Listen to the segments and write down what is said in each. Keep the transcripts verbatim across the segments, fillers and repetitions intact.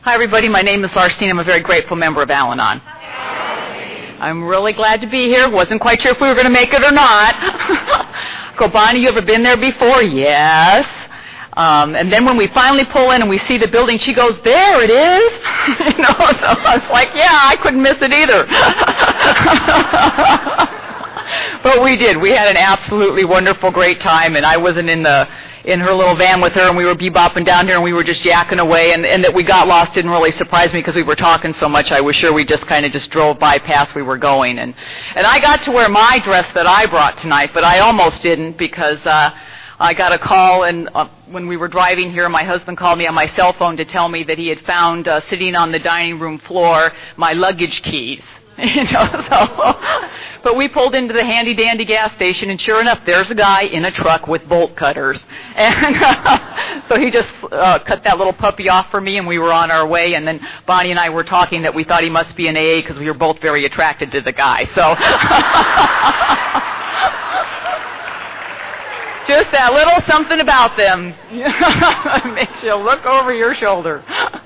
Hi, everybody. My name is Larcene. I'm a very grateful member of Al-Anon. I'm really glad to be here. Wasn't quite sure if we were going to make it or not. Go, Bonnie, you ever been there before? Yes. Um, and then when we finally pull in and we see the building, she goes, there it is. you know, so I was like, yeah, I couldn't miss it either. But we did. We had an absolutely wonderful, great time, and I wasn't in the in her little van with her, and we were bebopping down here, and we were just yakking away, and, and that we got lost didn't really surprise me because we were talking so much. I was sure we just kind of just drove by past we were going, and and I got to wear my dress that I brought tonight, but I almost didn't because uh, I got a call, and uh, when we were driving here, my husband called me on my cell phone to tell me that he had found uh, sitting on the dining room floor my luggage keys. You know, so, but we pulled into the handy-dandy gas station, and sure enough, there's a guy in a truck with bolt cutters. And uh, so he just uh, cut that little puppy off for me, and we were on our way. And then Bonnie and I were talking that we thought he must be an A A because we were both very attracted to the guy. So just that little something about them makes you look over your shoulder.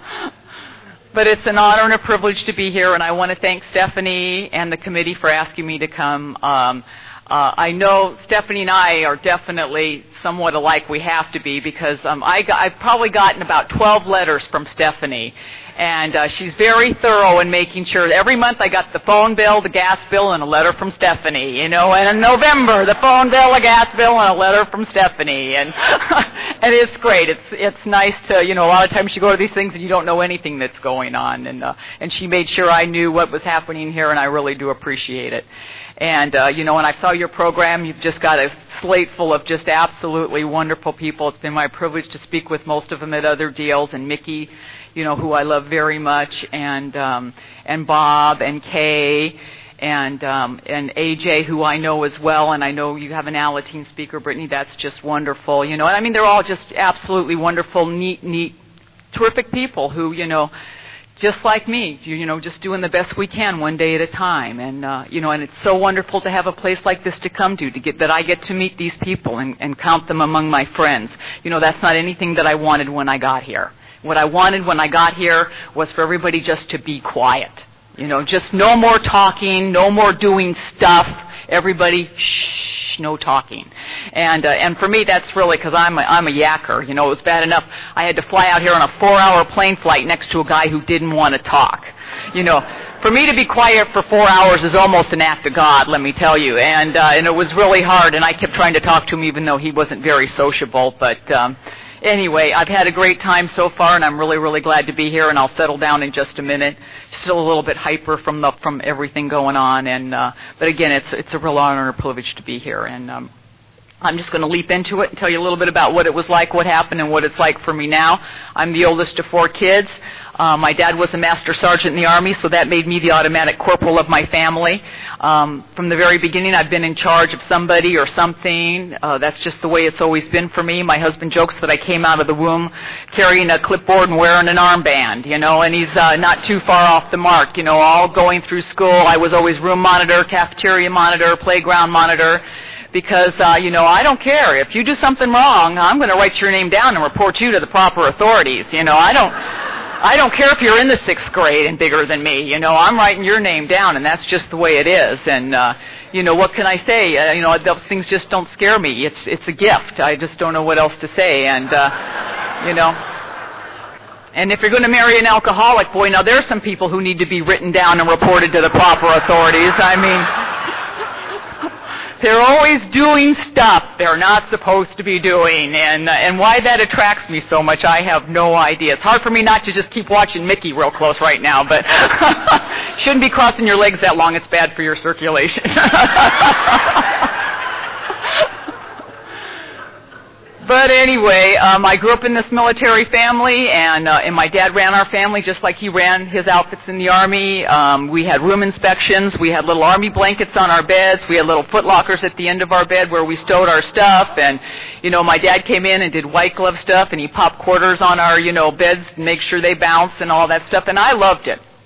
But it's an honor and a privilege to be here, and I want to thank Stephanie and the committee for asking me to come. Um, uh, I know Stephanie and I are definitely somewhat alike. We have to be because um, I got, I've probably gotten about twelve letters from Stephanie, and uh, she's very thorough in making sure. Every month I got the phone bill, the gas bill, and a letter from Stephanie. You know, and in November the phone bill, a gas bill, and a letter from Stephanie, and and it's great. It's it's nice to, you know, a lot of times you go to these things and you don't know anything that's going on, and uh, and she made sure I knew what was happening here, and I really do appreciate it. And, uh, you know, when I saw your program, you've just got a slate full of just absolutely wonderful people. It's been my privilege to speak with most of them at other deals, and Mickey, you know, who I love very much, and um, and Bob, and Kay, and um, and A J, who I know as well, and I know you have an Alateen speaker, Brittany. That's just wonderful, you know. And I mean, they're all just absolutely wonderful, neat, neat, terrific people who, you know, just like me, you, you know, just doing the best we can one day at a time. And, uh, you know, and it's so wonderful to have a place like this to come to, to get that I get to meet these people and, and count them among my friends. You know, that's not anything that I wanted when I got here. What I wanted when I got here was for everybody just to be quiet. You know, just no more talking, no more doing stuff. Everybody, shh, no talking. And uh, and for me, that's really because I'm a, I'm a yacker. You know, it was bad enough I had to fly out here on a four-hour plane flight next to a guy who didn't want to talk. You know, for me to be quiet for four hours is almost an act of God, let me tell you. And uh, and it was really hard, and I kept trying to talk to him even though he wasn't very sociable. But um, anyway, I've had a great time so far, and I'm really, really glad to be here, and I'll settle down in just a minute. Still a little bit hyper from the from everything going on, and uh, but again, it's it's a real honor and a privilege to be here, and um, I'm just going to leap into it and tell you a little bit about what it was like, what happened, and what it's like for me now. I'm the oldest of four kids. Uh, my dad was a master sergeant in the Army, so that made me the automatic corporal of my family. Um, from the very beginning, I've been in charge of somebody or something. Uh, that's just the way it's always been for me. My husband jokes that I came out of the womb carrying a clipboard and wearing an armband, you know, and he's uh, not too far off the mark. You know, all going through school, I was always room monitor, cafeteria monitor, playground monitor. Because, uh, you know, I don't care. If you do something wrong, I'm going to write your name down and report you to the proper authorities. You know, I don't... I don't care if you're in the sixth grade and bigger than me. You know, I'm writing your name down, and that's just the way it is. And, uh, you know, what can I say? Uh, you know, those things just don't scare me. It's it's a gift. I just don't know what else to say. And, uh, you know, and if you're going to marry an alcoholic, boy, now there's some people who need to be written down and reported to the proper authorities. I mean... They're always doing stuff they're not supposed to be doing, and uh, and why that attracts me so much, I have no idea. It's hard for me not to just keep watching Mickey real close right now, but shouldn't be crossing your legs that long. It's bad for your circulation. But anyway, um, I grew up in this military family, and uh, and my dad ran our family just like he ran his outfits in the Army. Um, we had room inspections. We had little Army blankets on our beds. We had little foot lockers at the end of our bed where we stowed our stuff. And, you know, my dad came in and did white glove stuff, and he popped quarters on our, you know, beds to make sure they bounce and all that stuff. And I loved it.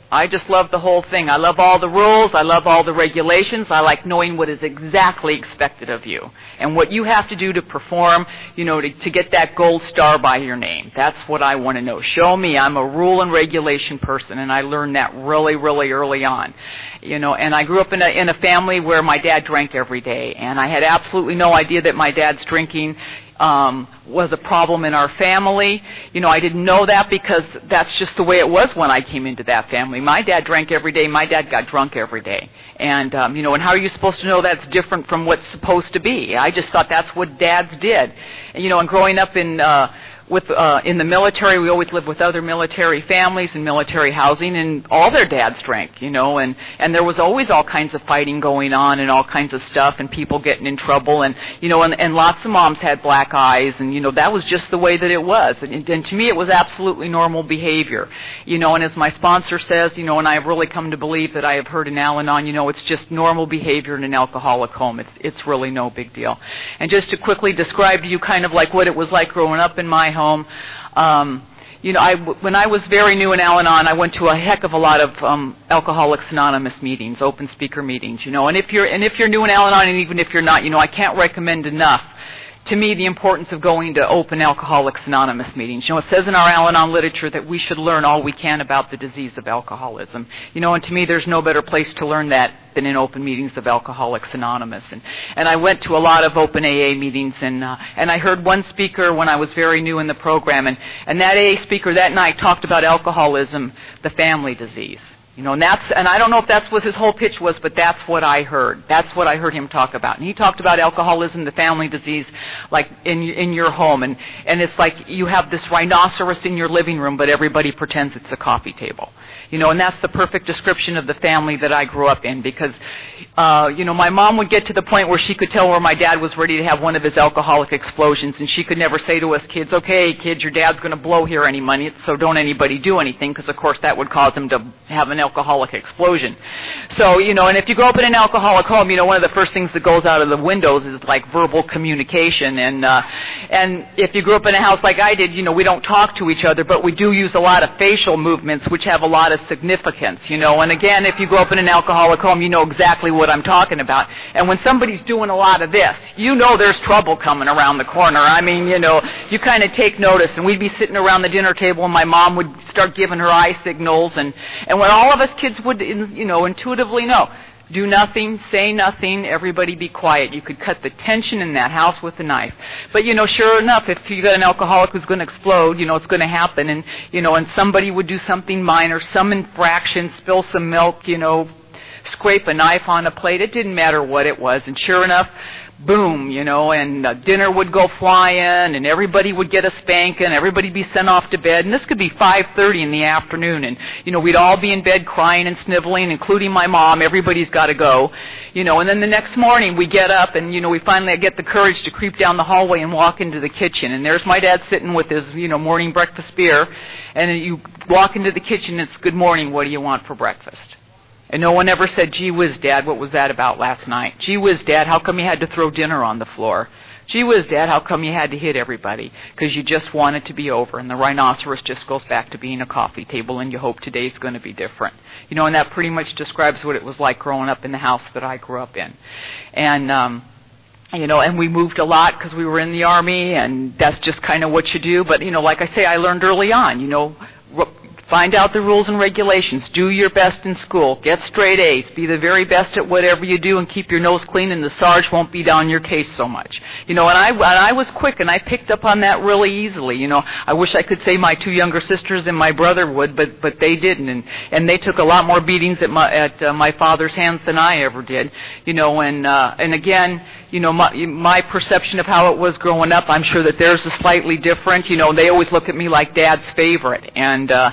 I just love the whole thing. I love all the rules. I love all the regulations. I like knowing what is exactly expected of you and what you have to do to perform, you know, to, to get that gold star by your name. That's what I want to know. Show me. I'm a rule and regulation person, and I learned that really, really early on. You know, and I grew up in a, in a family where my dad drank every day, and I had absolutely no idea that my dad's drinking Um, was a problem in our family. You know, I didn't know that because that's just the way it was when I came into that family. My dad drank every day. My dad got drunk every day. And, um, you know, and how are you supposed to know that's different from what's supposed to be? I just thought that's what dads did. And, you know, and growing up in uh, with uh, in the military, we always lived with other military families and military housing, and all their dads drank, you know, and, and there was always all kinds of fighting going on and all kinds of stuff and people getting in trouble, and, you know, and, and lots of moms had black eyes, and, you know, that was just the way that it was. And, and to me, it was absolutely normal behavior, you know, and as my sponsor says, you know, and I have really come to believe that I have heard in Al-Anon, you know, it's just normal behavior in an alcoholic home. It's, it's really no big deal. And just to quickly describe to you kind of like what it was like growing up in my home, um, you know, I, when I was very new in Al-Anon, I went to a heck of a lot of um, Alcoholics Anonymous meetings, open speaker meetings, you know. And if you're and if you're new in Al-Anon, and even if you're not, you know, I can't recommend enough to me the importance of going to open Alcoholics Anonymous meetings. You know, it says in our Al-Anon literature that we should learn all we can about the disease of alcoholism. You know, and to me there's no better place to learn that than in open meetings of Alcoholics Anonymous. And, and I went to a lot of open A A meetings, and uh, and I heard one speaker when I was very new in the program, and, and that A A speaker that night talked about alcoholism, the family disease. You know, and that's, and I don't know if that's what his whole pitch was, but that's what I heard. That's what I heard him talk about. And he talked about alcoholism, the family disease, like in in your home, and and it's like you have this rhinoceros in your living room, but everybody pretends it's a coffee table. You know, and that's the perfect description of the family that I grew up in, because, uh, you know, my mom would get to the point where she could tell where my dad was ready to have one of his alcoholic explosions, and she could never say to us kids, okay, kids, your dad's going to blow here any money, so don't anybody do anything, because, of course, that would cause him to have an alcoholic explosion. So, you know, and if you grow up in an alcoholic home, you know, one of the first things that goes out of the windows is, like, verbal communication, and, uh, and if you grew up in a house like I did, you know, we don't talk to each other, but we do use a lot of facial movements, which have a lot of significance, you know. And again, if you grow up in an alcoholic home, you know exactly what I'm talking about. And when somebody's doing a lot of this, you know there's trouble coming around the corner. I mean, you know, you kind of take notice. And we'd be sitting around the dinner table, and my mom would start giving her eye signals, and and when all of us kids would, you know, intuitively know, do nothing, say nothing, everybody be quiet. You could cut the tension in that house with a knife. But, you know, sure enough, if you got an alcoholic who's going to explode, you know, it's going to happen. And, you know, and somebody would do something minor, some infraction, spill some milk, you know, scrape a knife on a plate. It didn't matter what it was. And sure enough, boom, you know, and uh, dinner would go flying, and everybody would get a spanking, everybody be sent off to bed, and this could be five thirty in the afternoon, and, you know, we'd all be in bed crying and sniveling, including my mom. Everybody's got to go, you know, and then the next morning we get up, and, you know, we finally get the courage to creep down the hallway and walk into the kitchen, and there's my dad sitting with his, you know, morning breakfast beer, and you walk into the kitchen, and it's, good morning, what do you want for breakfast? And no one ever said, gee whiz, Dad, what was that about last night? Gee whiz, Dad, how come you had to throw dinner on the floor? Gee whiz, Dad, how come you had to hit everybody? Because you just want it to be over, and the rhinoceros just goes back to being a coffee table, and you hope today's going to be different. You know, and that pretty much describes what it was like growing up in the house that I grew up in. And, um, you know, and we moved a lot because we were in the Army, and that's just kind of what you do. But, you know, like I say, I learned early on, you know, find out the rules and regulations. Do your best in school. Get straight A's. Be the very best at whatever you do, and keep your nose clean, and the Sarge won't be down your case so much. You know, and I, and I was quick, and I picked up on that really easily. You know, I wish I could say my two younger sisters and my brother would, but but they didn't, and and they took a lot more beatings at my at uh, my father's hands than I ever did. You know, and uh, and again, you know, my, my perception of how it was growing up, I'm sure that theirs is slightly different. You know, they always look at me like Dad's favorite. And, uh,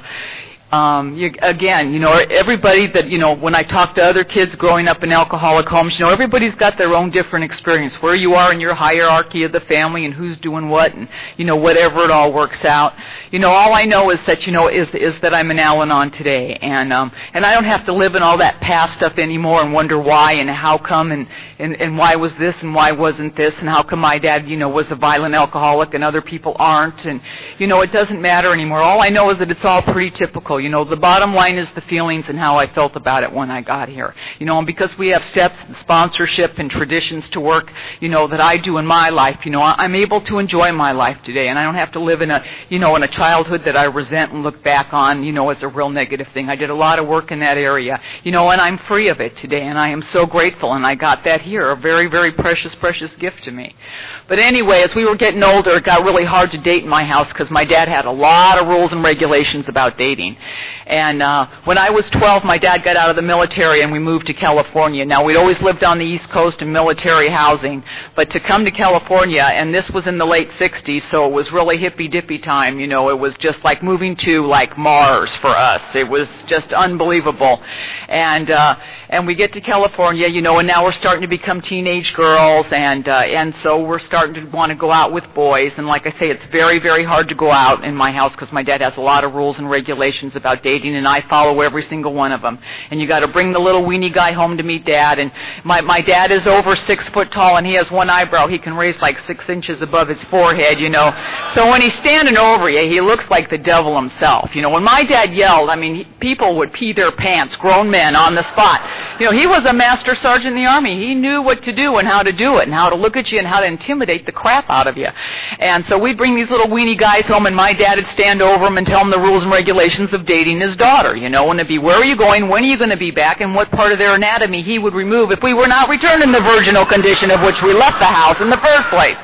um, you, again, you know, everybody that, you know, when I talk to other kids growing up in alcoholic homes, you know, everybody's got their own different experience, where you are in your hierarchy of the family and who's doing what, and, you know, whatever it all works out. You know, all I know is that, you know, is is that I'm an Al-Anon today. And, um, and I don't have to live in all that past stuff anymore and wonder why and how come and, and, and why was this and why wasn't this, and how come my dad, you know, was a violent alcoholic and other people aren't. And, you know, it doesn't matter anymore. All I know is that it's all pretty typical. You know, the bottom line is the feelings and how I felt about it when I got here. You know, and because we have steps and sponsorship and traditions to work, you know, that I do in my life, you know, I'm able to enjoy my life today, and I don't have to live in a, you know, in a childhood that I resent and look back on, you know, as a real negative thing. I did a lot of work in that area, you know, and I'm free of it today, and I am so grateful, and I got that here, a very, very precious, precious gift to me. But anyway, as we were getting older, it got really hard to date in my house because my dad had a lot of rules and regulations about dating. And uh, when I was twelve, my dad got out of the military and we moved to California. Now, we'd always lived on the East Coast in military housing, but to come to California, and this was in the late sixties, so it was really hippy-dippy time, you know, it was just like moving to, like, Mars for us. It was just unbelievable. And uh, and we get to California, you know, and now we're starting to become teenage girls, and, uh, and so we're starting to want to go out with boys. And like I say, it's very, very hard to go out in my house because my dad has a lot of rules and regulations about dating, and I follow every single one of them. And you got to bring the little weenie guy home to meet Dad. And my my dad is over six foot tall, and he has one eyebrow he can raise like six inches above his forehead, you know. So when he's standing over you, he looks like the devil himself. You know, when my dad yelled, I mean, he, people would pee their pants, grown men on the spot. You know, he was a master sergeant in the Army. He knew what to do and how to do it and how to look at you and how to intimidate the crap out of you. And so we'd bring these little weenie guys home, and my dad would stand over them and tell them the rules and regulations of dating his daughter, you know, and it'd be, where are you going, when are you going to be back, and what part of their anatomy he would remove if we were not returned in the virginal condition of which we left the house in the first place.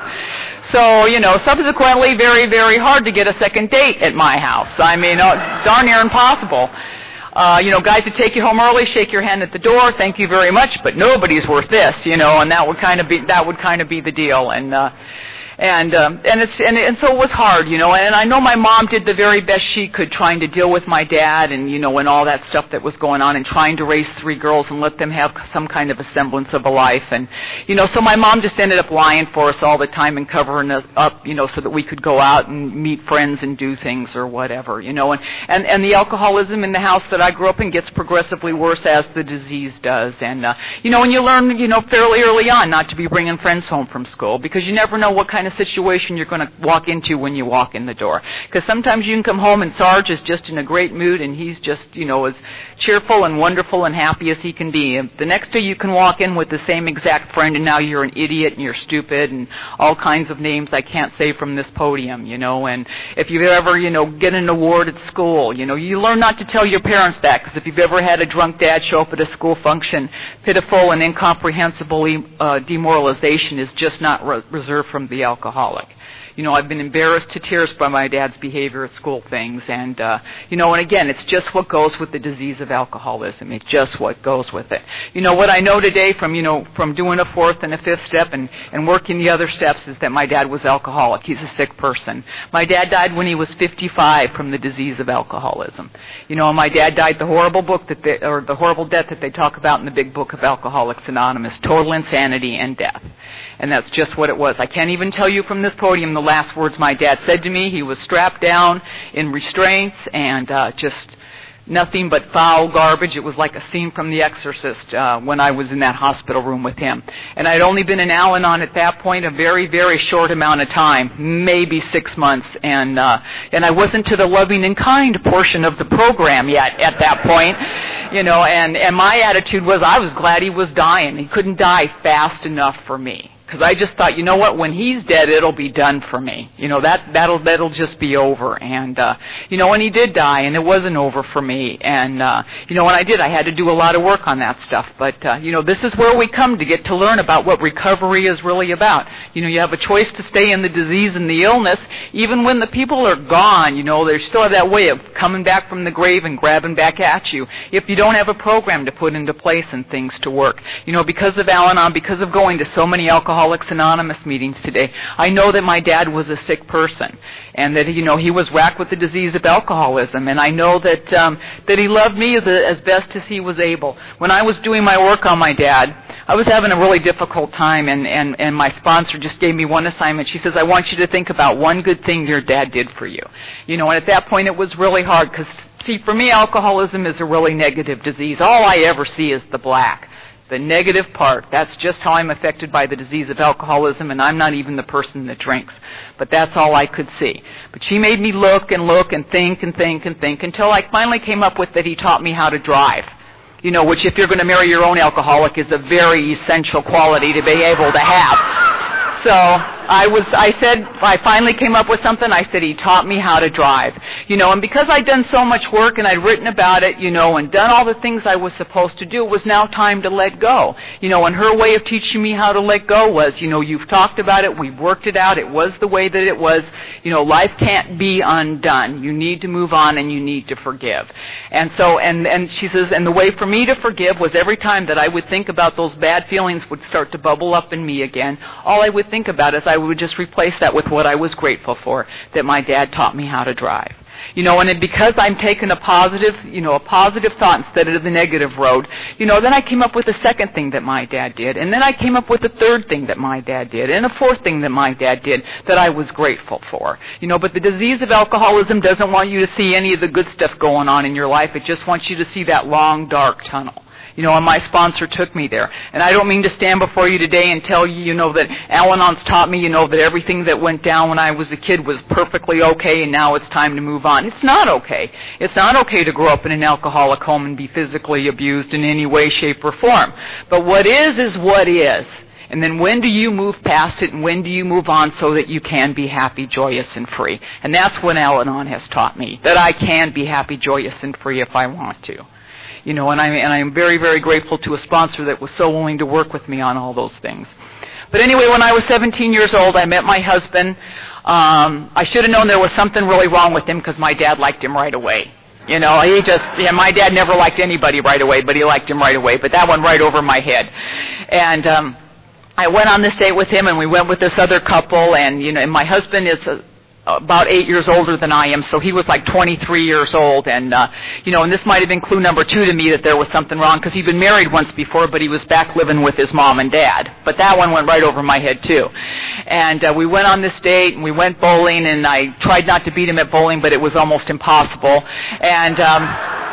So, you know, subsequently, very, very hard to get a second date at my house. I mean, oh, darn near impossible. Uh, you know, guys would take you home early, shake your hand at the door, thank you very much, but nobody's worth this, you know, and that would kind of be that would kind of be the deal. And uh, And um, and it's and, and so it was hard, you know. And I know my mom did the very best she could, trying to deal with my dad, and you know, and all that stuff that was going on, and trying to raise three girls and let them have some kind of a semblance of a life. And you know, so my mom just ended up lying for us all the time and covering us up, you know, so that we could go out and meet friends and do things or whatever, you know. And and and the alcoholism in the house that I grew up in gets progressively worse as the disease does. And uh, you know, and you learn, you know, fairly early on not to be bringing friends home from school, because you never know what kind of situation you're going to walk into when you walk in the door. Because sometimes you can come home and Sarge is just in a great mood and he's just, you know, as cheerful and wonderful and happy as he can be. And the next day you can walk in with the same exact friend, and now you're an idiot and you're stupid and all kinds of names I can't say from this podium, you know. And if you ever, you know, get an award at school, you know, you learn not to tell your parents that, because if you've ever had a drunk dad show up at a school function, pitiful and incomprehensible uh, demoralization is just not re- reserved from the alcoholic. You know, I've been embarrassed to tears by my dad's behavior at school things, and, uh, you know, and again, it's just what goes with the disease of alcoholism. It's just what goes with it. You know, what I know today from, you know, from doing a fourth and a fifth step and, and working the other steps is that my dad was alcoholic. He's a sick person. My dad died when he was fifty-five from the disease of alcoholism. You know, and my dad died the horrible book that they, or the horrible death that they talk about in the big book of Alcoholics Anonymous, total insanity and death. And that's just what it was. I can't even tell you from this podium the last words my dad said to me. He was strapped down in restraints and uh, just nothing but foul garbage. It was like a scene from The Exorcist uh, when I was in that hospital room with him. And I'd only been in Al-Anon at that point a very, very short amount of time, maybe six months. And uh, and I wasn't to the loving and kind portion of the program yet at that point. You know, and, and my attitude was I was glad he was dying. He couldn't die fast enough for me. Because I just thought, you know what, when he's dead, it'll be done for me. You know, that, that'll that'll just be over. And, uh, you know, when he did die, and it wasn't over for me. And, uh, you know, when I did, I had to do a lot of work on that stuff. But, uh, you know, this is where we come to get to learn about what recovery is really about. You know, you have a choice to stay in the disease and the illness. Even when the people are gone, you know, they still have that way of coming back from the grave and grabbing back at you. If you don't have a program to put into place and things to work. You know, because of Al-Anon, because of going to so many alcohol Alcoholics Anonymous meetings today, I know that my dad was a sick person, and that, you know, he was racked with the disease of alcoholism, and I know that um, that he loved me as, as best as he was able. When I was doing my work on my dad, I was having a really difficult time, and, and, and my sponsor just gave me one assignment. She says, I want you to think about one good thing your dad did for you. You know, and at that point it was really hard, because, see, for me, alcoholism is a really negative disease. All I ever see is the black. The negative part. That's just how I'm affected by the disease of alcoholism, and I'm not even the person that drinks. But that's all I could see. But she made me look and look and think and think and think until I finally came up with that he taught me how to drive. You know, which if you're going to marry your own alcoholic is a very essential quality to be able to have. So I was, I said, I finally came up with something. I said, he taught me how to drive. You know, and because I'd done so much work and I'd written about it, you know, and done all the things I was supposed to do, it was now time to let go. You know, and her way of teaching me how to let go was, you know, you've talked about it, we've worked it out, it was the way that it was. You know, life can't be undone. You need to move on and you need to forgive. And so, and, and she says, and the way for me to forgive was every time that I would think about those bad feelings would start to bubble up in me again, all I would think about is I would just replace that with what I was grateful for, that my dad taught me how to drive. You know, and it, because I'm taking a positive, you know, a positive thought instead of the negative road, you know, then I came up with a second thing that my dad did, and then I came up with a third thing that my dad did, and a fourth thing that my dad did that I was grateful for. You know, but the disease of alcoholism doesn't want you to see any of the good stuff going on in your life. It just wants you to see that long, dark tunnel. You know, and my sponsor took me there. And I don't mean to stand before you today and tell you, you know, that Al-Anon's taught me, you know, that everything that went down when I was a kid was perfectly okay and now it's time to move on. It's not okay. It's not okay to grow up in an alcoholic home and be physically abused in any way, shape, or form. But what is, is what is. And then when do you move past it and when do you move on so that you can be happy, joyous, and free? And that's what Al-Anon has taught me, that I can be happy, joyous, and free if I want to. You know, and I and I am very, very grateful to a sponsor that was so willing to work with me on all those things. But anyway, when I was seventeen years old, I met my husband. Um, I should have known there was something really wrong with him because my dad liked him right away. You know, he just, yeah, my dad never liked anybody right away, but he liked him right away. But that went right over my head. And um, I went on this date with him, and we went with this other couple, and, you know, and my husband is a, about eight years older than I am, so he was like twenty-three years old, and, uh, you know, and this might have been clue number two to me that there was something wrong, because he'd been married once before, but he was back living with his mom and dad. But that one went right over my head, too. And uh, we went on this date, and we went bowling, and I tried not to beat him at bowling, but it was almost impossible. And um,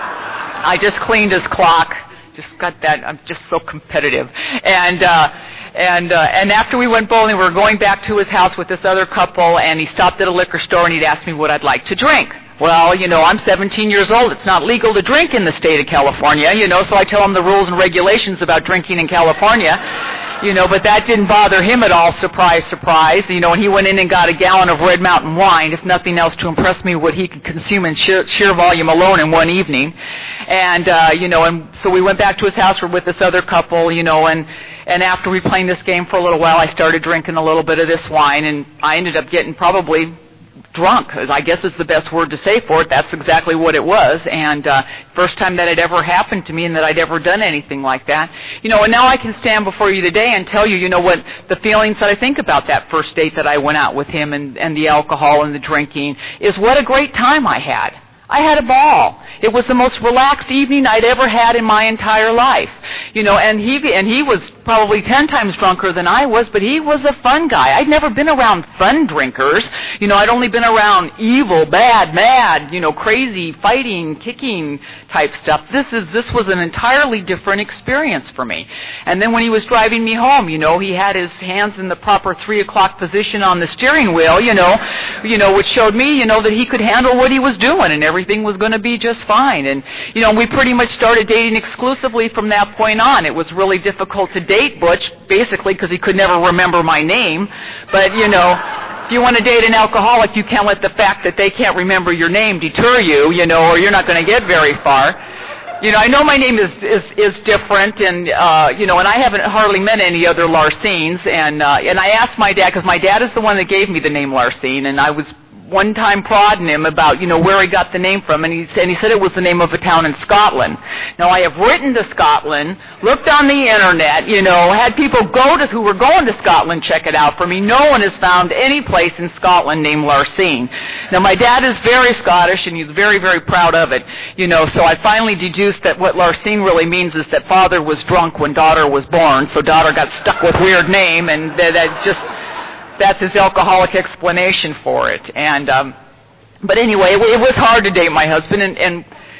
I just cleaned his clock. Just got that, I'm just so competitive. And, uh, And uh, and after we went bowling, we were going back to his house with this other couple, and he stopped at a liquor store, and he'd asked me what I'd like to drink. Well, you know, I'm seventeen years old. It's not legal to drink in the state of California, you know, so I tell him the rules and regulations about drinking in California, you know, but that didn't bother him at all, surprise, surprise, you know, and he went in and got a gallon of Red Mountain wine, if nothing else, to impress me what he could consume in sheer, sheer volume alone in one evening. And, uh, you know, and so we went back to his house, we're with this other couple, you know, and And after we played this game for a little while, I started drinking a little bit of this wine, and I ended up getting probably drunk, I guess is the best word to say for it. That's exactly what it was. And uh, first time that had ever happened to me and that I'd ever done anything like that. You know, and now I can stand before you today and tell you, you know, what the feelings that I think about that first date that I went out with him and, and the alcohol and the drinking is what a great time I had. I had a ball. It was the most relaxed evening I'd ever had in my entire life. You know, and he and he was probably ten times drunker than I was, but he was a fun guy. I'd never been around fun drinkers. You know, I'd only been around evil, bad, mad, you know, crazy, fighting, kicking type stuff. This is this was an entirely different experience for me. And then when he was driving me home, you know, he had his hands in the proper three o'clock position on the steering wheel, you know, you know, which showed me, you know, that he could handle what he was doing and everything was going to be just fine. And, you know, we pretty much started dating exclusively from that point on. It was really difficult to date Butch, basically, because he could never remember my name. But, you know, if you want to date an alcoholic, you can't let the fact that they can't remember your name deter you, you know, or you're not going to get very far. You know, I know my name is is, is different, and, uh, you know, and I haven't hardly met any other Larcines. And, uh, and I asked my dad, because my dad is the one that gave me the name Larcine, and I was one time prodding him about, you know, where he got the name from, and he, and he said it was the name of a town in Scotland. Now, I have written to Scotland, looked on the internet, you know, had people go to, who were going to Scotland check it out for me. No one has found any place in Scotland named Larcine. Now, my dad is very Scottish, and he's very, very proud of it, you know, so I finally deduced that what Larcine really means is that father was drunk when daughter was born, so daughter got stuck with weird name, and that, that just... That's his alcoholic explanation for it. And um, but anyway, it, it was hard to date my husband, and, and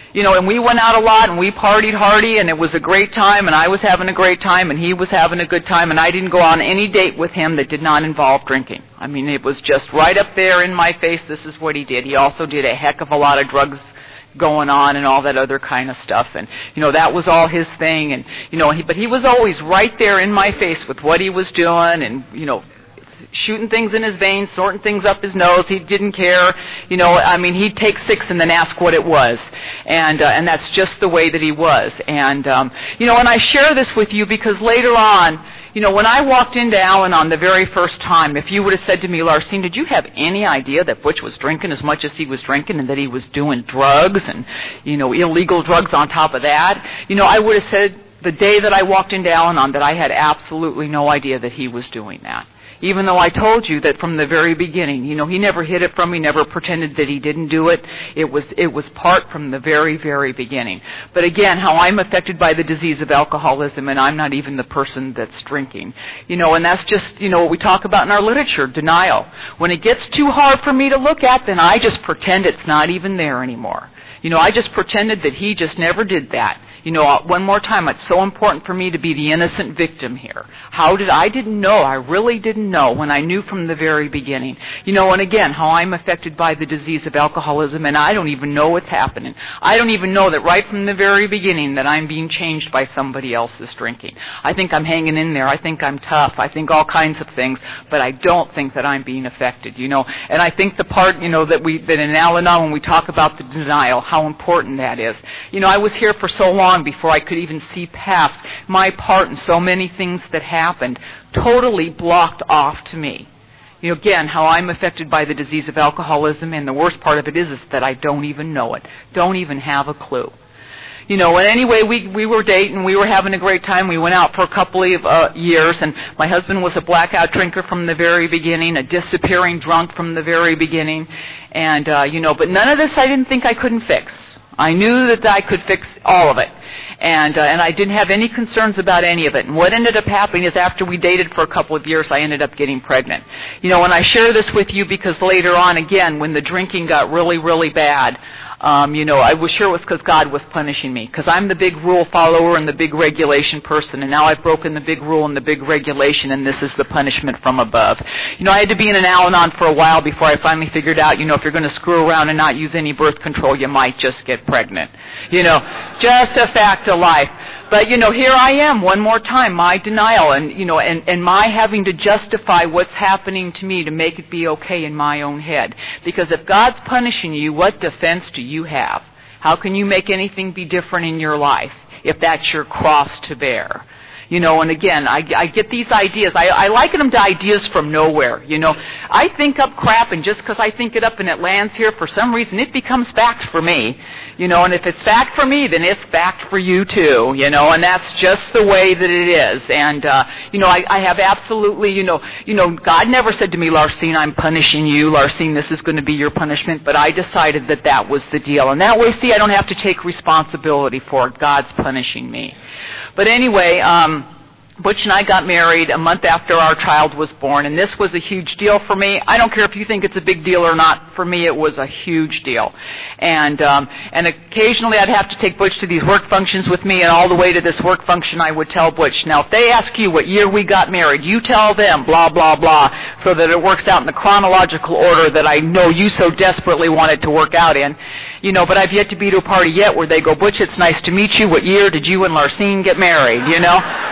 You know, and we went out a lot, and we partied hardy, and it was a great time, and I was having a great time, and he was having a good time, and I didn't go on any date with him that did not involve drinking. I mean, it was just right up there in my face, this is what he did. He also did a heck of a lot of drugs going on and all that other kind of stuff, and, you know, that was all his thing, and, you know, he, but he was always right there in my face with what he was doing, and, you know, shooting things in his veins, sorting things up his nose. He didn't care. You know, I mean, he'd take six and then ask what it was. And uh, and that's just the way that he was. And, um, you know, and I share this with you because later on, you know, when I walked into Al-Anon the very first time, if you would have said to me, Larsine, did you have any idea that Butch was drinking as much as he was drinking and that he was doing drugs and, you know, illegal drugs on top of that? You know, I would have said the day that I walked into Al-Anon that I had absolutely no idea that he was doing that. Even though I told you that from the very beginning, you know, he never hid it from me, never pretended that he didn't do it. It was it was part from the very, very beginning. But again, how I'm affected by the disease of alcoholism, and I'm not even the person that's drinking. You know, and that's just, you know, what we talk about in our literature, denial. When it gets too hard for me to look at, then I just pretend it's not even there anymore. You know, I just pretended that he just never did that. You know, one more time, it's so important for me to be the innocent victim here. How did I didn't know, I really didn't know when I knew from the very beginning. You know, and again, how I'm affected by the disease of alcoholism, and I don't even know what's happening. I don't even know that right from the very beginning that I'm being changed by somebody else's drinking. I think I'm hanging in there. I think I'm tough. I think all kinds of things, but I don't think that I'm being affected, you know. And I think the part, you know, that we, that in Al-Anon, when we talk about the denial, how important that is. You know, I was here for so long before I could even see past my part in so many things that happened, totally blocked off to me. You know, again, how I'm affected by the disease of alcoholism, and the worst part of it is, is that I don't even know it, don't even have a clue. You know, and anyway, we we were dating, we were having a great time. We went out for a couple of uh, years, and my husband was a blackout drinker from the very beginning, a disappearing drunk from the very beginning, and, uh, you know, but none of this I didn't think I couldn't fix. I knew that I could fix all of it, and uh, and I didn't have any concerns about any of it. And what ended up happening is after we dated for a couple of years, I ended up getting pregnant. You know, and I share this with you because later on, again, when the drinking got really, really bad, Um, you know, I was sure it was because God was punishing me, because I'm the big rule follower and the big regulation person, and now I've broken the big rule and the big regulation, and this is the punishment from above. You know, I had to be in an Al-Anon for a while before I finally figured out, you know, if you're going to screw around and not use any birth control, you might just get pregnant. You know, just a fact of life. But, you know, here I am one more time, my denial, and, you know, and, and my having to justify what's happening to me to make it be okay in my own head. Because if God's punishing you, what defense do you have? How can you make anything be different in your life if that's your cross to bear? You know, and again, I, I get these ideas. I, I liken them to ideas from nowhere. You know, I think up crap, and just because I think it up and it lands here, for some reason, it becomes fact for me. You know, and if it's fact for me, then it's fact for you too. You know, and that's just the way that it is. And uh, you know, I, I have absolutely, you know, you know, God never said to me, Larsine, I'm punishing you. Larsine, this is going to be your punishment. But I decided that that was the deal. And that way, see, I don't have to take responsibility for it. God's punishing me. But anyway, um, Butch and I got married a month after our child was born, and this was a huge deal for me. I don't care if you think it's a big deal or not. For me, it was a huge deal. And um, and occasionally I'd have to take Butch to these work functions with me, and all the way to this work function I would tell Butch, now if they ask you what year we got married, you tell them blah, blah, blah, so that it works out in the chronological order that I know you so desperately want it to work out in. You know, but I've yet to be to a party yet where they go, Butch, it's nice to meet you. What year did you and Larsine get married, you know?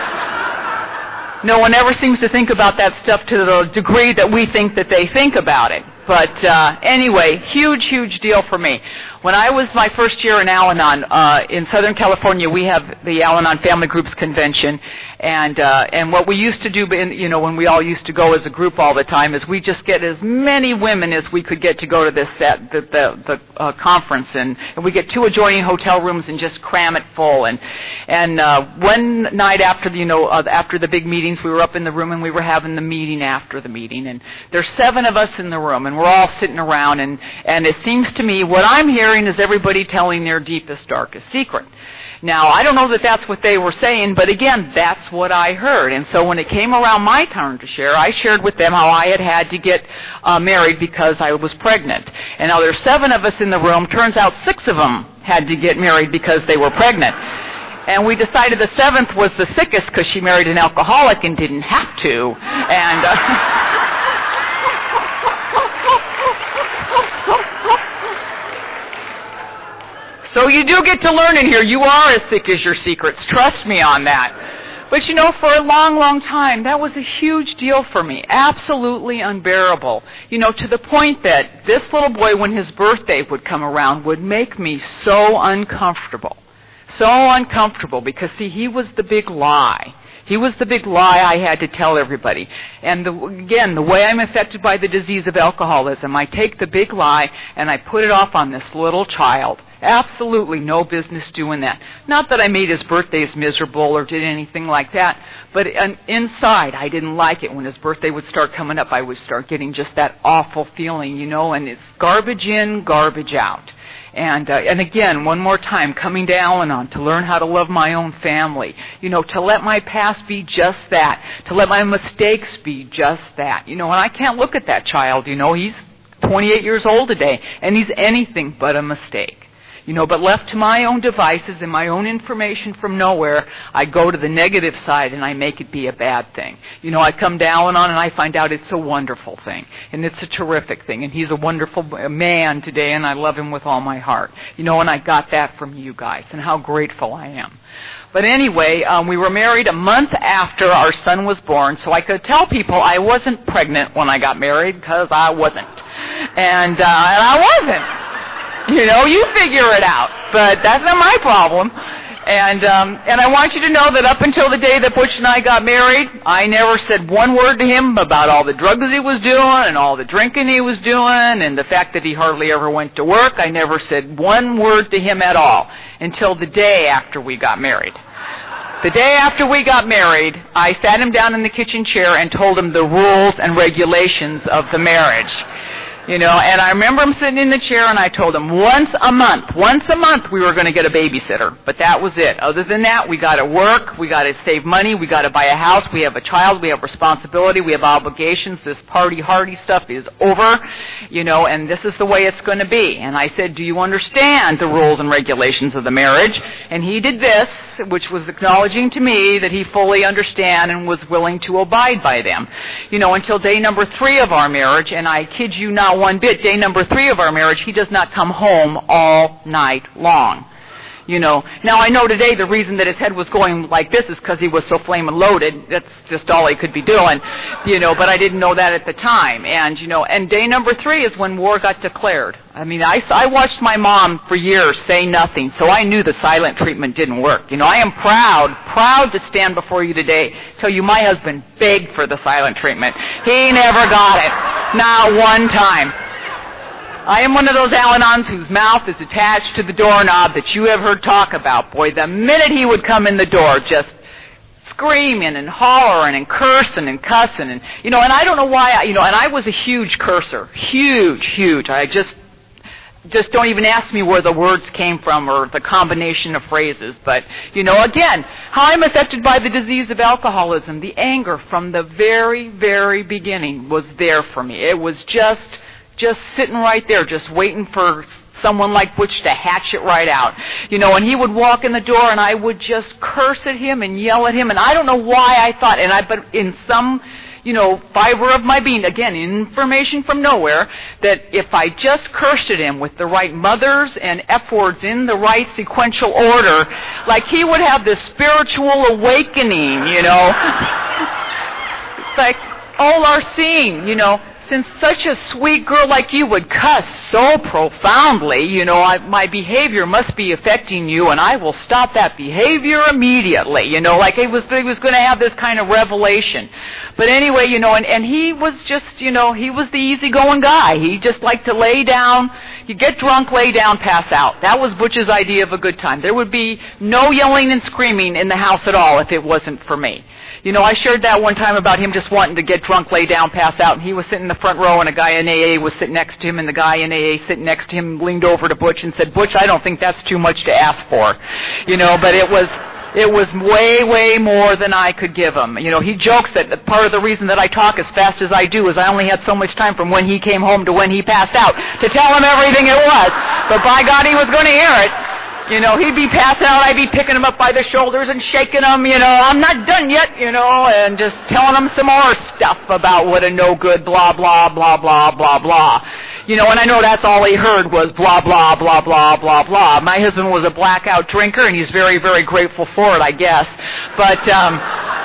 No one ever seems to think about that stuff to the degree that we think that they think about it. But uh, anyway, huge, huge deal for me. When I was my first year in Al-Anon, uh, in Southern California, we have the Al-Anon Family Groups Convention, and uh, and what we used to do, in, you know, when we all used to go as a group all the time, is we just get as many women as we could get to go to this set, the the, the uh, conference, and, and we get two adjoining hotel rooms and just cram it full. And and uh, one night after the, you know uh, after the big meetings, we were up in the room and we were having the meeting after the meeting, and there's seven of us in the room, and we're all sitting around, and and it seems to me what I'm hearing boring as everybody telling their deepest, darkest secret. Now, I don't know that that's what they were saying, but again, that's what I heard. And so when it came around my turn to share, I shared with them how I had had to get uh, married because I was pregnant. And now there's seven of us in the room. Turns out six of them had to get married because they were pregnant. And we decided the seventh was the sickest because she married an alcoholic and didn't have to. And... Uh, So you do get to learn in here. You are as sick as your secrets. Trust me on that. But you know, for a long, long time, that was a huge deal for me. Absolutely unbearable. You know, to the point that this little boy, when his birthday would come around, would make me so uncomfortable. So uncomfortable because, see, he was the big lie. He was the big lie I had to tell everybody. And the, again, the way I'm affected by the disease of alcoholism, I take the big lie and I put it off on this little child. Absolutely no business doing that. Not that I made his birthdays miserable or did anything like that, but inside I didn't like it. When his birthday would start coming up, I would start getting just that awful feeling, you know, and it's garbage in, garbage out. And uh, and again, one more time, coming to Al-Anon to learn how to love my own family. You know, to let my past be just that. To let my mistakes be just that. You know, and I can't look at that child, you know, he's twenty-eight years old today, and he's anything but a mistake. You know, but left to my own devices and my own information from nowhere, I go to the negative side and I make it be a bad thing. You know, I come to Al-Anon and I find out it's a wonderful thing. And it's a terrific thing. And he's a wonderful man today and I love him with all my heart. You know, and I got that from you guys and how grateful I am. But anyway, um, we were married a month after our son was born, so I could tell people I wasn't pregnant when I got married because I wasn't. And, uh, and I wasn't. You know, you figure it out, but that's not my problem. And um, and I want you to know that up until the day that Butch and I got married, I never said one word to him about all the drugs he was doing and all the drinking he was doing and the fact that he hardly ever went to work. I never said one word to him at all until the day after we got married. The day after we got married, I sat him down in the kitchen chair and told him the rules and regulations of the marriage. You know, and I remember him sitting in the chair and I told him once a month, once a month we were going to get a babysitter. But that was it. Other than that, we got to work, we got to save money, we got to buy a house, we have a child, we have responsibility, we have obligations. This party-hardy stuff is over, you know, and this is the way it's going to be. And I said, do you understand the rules and regulations of the marriage? And he did this, which was acknowledging to me that he fully understand and was willing to abide by them. You know, until day number three of our marriage, and I kid you not one bit, day number three of our marriage, he does not come home all night long. You know, now I know today the reason that his head was going like this is because he was so flaming loaded. That's just all he could be doing, you know, but I didn't know that at the time. And, you know, and day number three is when war got declared. I mean, I, I watched my mom for years say nothing, so I knew the silent treatment didn't work. You know, I am proud, proud to stand before you today, tell you my husband begged for the silent treatment. He never got it, not one time. I am one of those Al-Anons whose mouth is attached to the doorknob that you have heard talk about. Boy, the minute he would come in the door, just screaming and hollering and cursing and cussing. And, you know, and I don't know why, I, you know, and I was a huge cursor. Huge, huge. I just, just don't even ask me where the words came from or the combination of phrases. But, you know, again, how I'm affected by the disease of alcoholism, the anger from the very, very beginning was there for me. It was just... just sitting right there, just waiting for someone like Butch to hatch it right out. You know, and he would walk in the door and I would just curse at him and yell at him, and I don't know why I thought, and I, but in some, you know, fiber of my being, again, information from nowhere, that if I just cursed at him with the right mothers and F words in the right sequential order, like he would have this spiritual awakening, you know. It's like, all our seeing, you know. Since such a sweet girl like you would cuss so profoundly, you know, I, my behavior must be affecting you, and I will stop that behavior immediately, you know, like he was, he was going to have this kind of revelation. But anyway, you know, and, and he was just, you know, he was the easygoing guy. He just liked to lay down, you get drunk, lay down, pass out. That was Butch's idea of a good time. There would be no yelling and screaming in the house at all if it wasn't for me. You know, I shared that one time about him just wanting to get drunk, lay down, pass out, and he was sitting in the front row, and a guy in A A was sitting next to him, and the guy in A A sitting next to him leaned over to Butch and said, "Butch, I don't think that's too much to ask for." You know, but it was... It was way, way more than I could give him. You know, he jokes that part of the reason that I talk as fast as I do is I only had so much time from when he came home to when he passed out to tell him everything it was. But by God, he was going to hear it. You know, he'd be passing out, I'd be picking him up by the shoulders and shaking him, you know, "I'm not done yet," you know, and just telling him some more stuff about what a no-good blah, blah, blah, blah, blah, blah. You know, and I know that's all he heard was blah, blah, blah, blah, blah, blah. My husband was a blackout drinker, and he's very, very grateful for it, I guess. But, um,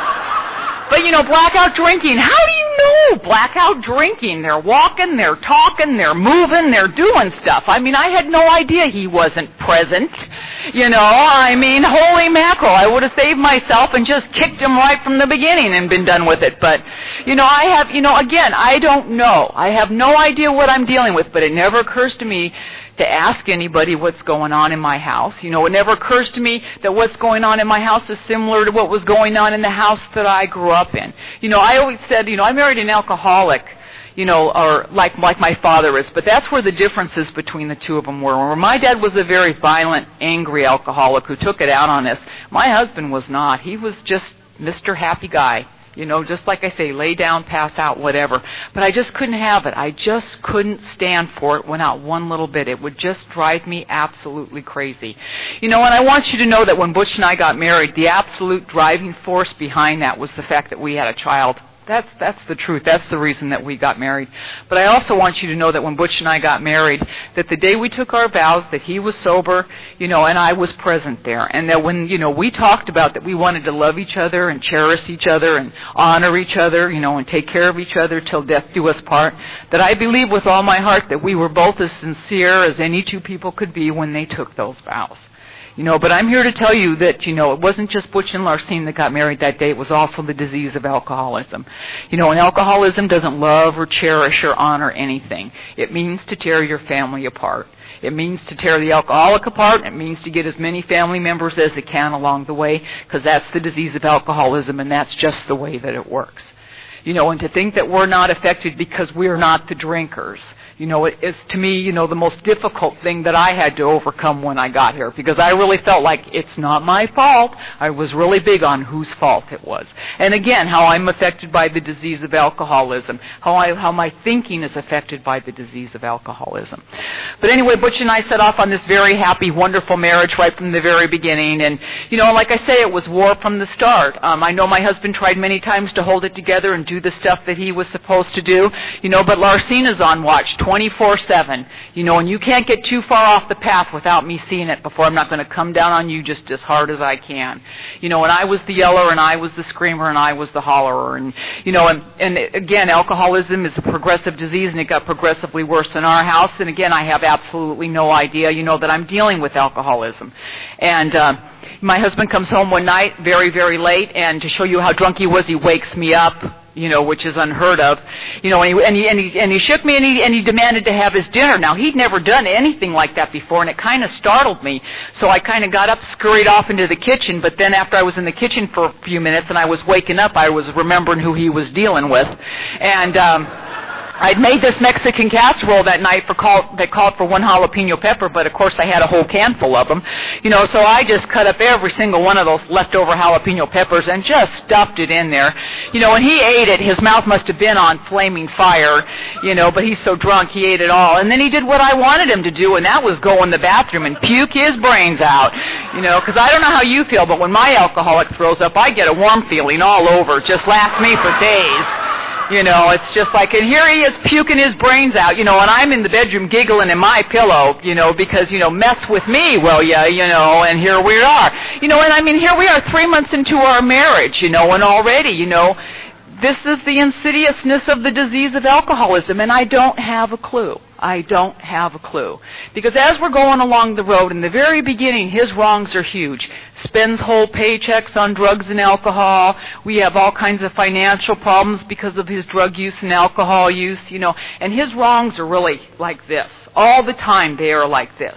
but you know, blackout drinking, how do you know blackout drinking? They're walking, they're talking, they're moving, they're doing stuff. I mean, I had no idea he wasn't present. You know, I mean, holy mackerel, I would have saved myself and just kicked him right from the beginning and been done with it. But, you know, I have, you know, again, I don't know. I have no idea what I'm dealing with, but it never occurs to me to ask anybody what's going on in my house. You know, it never occurs to me that what's going on in my house is similar to what was going on in the house that I grew up in. You know, I always said, you know, I married an alcoholic, you know, or like like my father is, but that's where the differences between the two of them were. Where my dad was a very violent, angry alcoholic who took it out on us. My husband was not. He was just Mister Happy Guy. You know, just like I say, lay down, pass out, whatever. But I just couldn't have it. I just couldn't stand for it, not one little bit. It would just drive me absolutely crazy. You know, and I want you to know that when Butch and I got married, the absolute driving force behind that was the fact that we had a child. That's that's the truth. That's the reason that we got married. But I also want you to know that when Butch and I got married, that the day we took our vows, that he was sober, you know, and I was present there. And that when, you know, we talked about that we wanted to love each other and cherish each other and honor each other, you know, and take care of each other till death do us part, that I believe with all my heart that we were both as sincere as any two people could be when they took those vows. You know, but I'm here to tell you that, you know, it wasn't just Butch and Larcene that got married that day. It was also the disease of alcoholism. You know, and alcoholism doesn't love or cherish or honor anything. It means to tear your family apart. It means to tear the alcoholic apart. It means to get as many family members as it can along the way, because that's the disease of alcoholism, and that's just the way that it works. You know, and to think that we're not affected because we're not the drinkers. You know, it is, to me, you know, the most difficult thing that I had to overcome when I got here, because I really felt like it's not my fault. I was really big on whose fault it was. And again, how I'm affected by the disease of alcoholism, how I, how my thinking is affected by the disease of alcoholism. But anyway, Butch and I set off on this very happy, wonderful marriage right from the very beginning. And, you know, like I say, it was war from the start. Um, I know my husband tried many times to hold it together and do the stuff that he was supposed to do, you know, but Larcene is on watch twenty-four seven, you know, and you can't get too far off the path without me seeing it before I'm not going to come down on you just as hard as I can. You know, and I was the yeller, and I was the screamer, and I was the hollerer. And, you know, and, and again, alcoholism is a progressive disease, and it got progressively worse in our house. And again, I have absolutely no idea, you know, that I'm dealing with alcoholism. And uh, my husband comes home one night very, very late, and to show you how drunk he was, he wakes me up, you know, which is unheard of, you know, and he, and he, and he, and he shook me, and he, and he demanded to have his dinner. Now, he'd never done anything like that before, and it kind of startled me. So I kind of got up, scurried off into the kitchen, but then after I was in the kitchen for a few minutes and I was waking up, I was remembering who he was dealing with. And, um, I'd made this Mexican casserole that night for call, that called for one jalapeno pepper, but of course I had a whole can full of them. You know, so I just cut up every single one of those leftover jalapeno peppers and just stuffed it in there. You know, and he ate it. His mouth must have been on flaming fire, you know, but he's so drunk he ate it all. And then he did what I wanted him to do, and that was go in the bathroom and puke his brains out. You know, because I don't know how you feel, but when my alcoholic throws up, I get a warm feeling all over. It just lasts me for days. You know, it's just like, and here he is puking his brains out, you know, and I'm in the bedroom giggling in my pillow, you know, because, you know, mess with me, well, yeah, you know, and here we are. You know, and I mean, here we are three months into our marriage, you know, and already, you know, this is the insidiousness of the disease of alcoholism, and I don't have a clue. I don't have a clue. Because as we're going along the road, in the very beginning, his wrongs are huge. Spends whole paychecks on drugs and alcohol. We have all kinds of financial problems because of his drug use and alcohol use, you know. And his wrongs are really like this. All the time they are like this.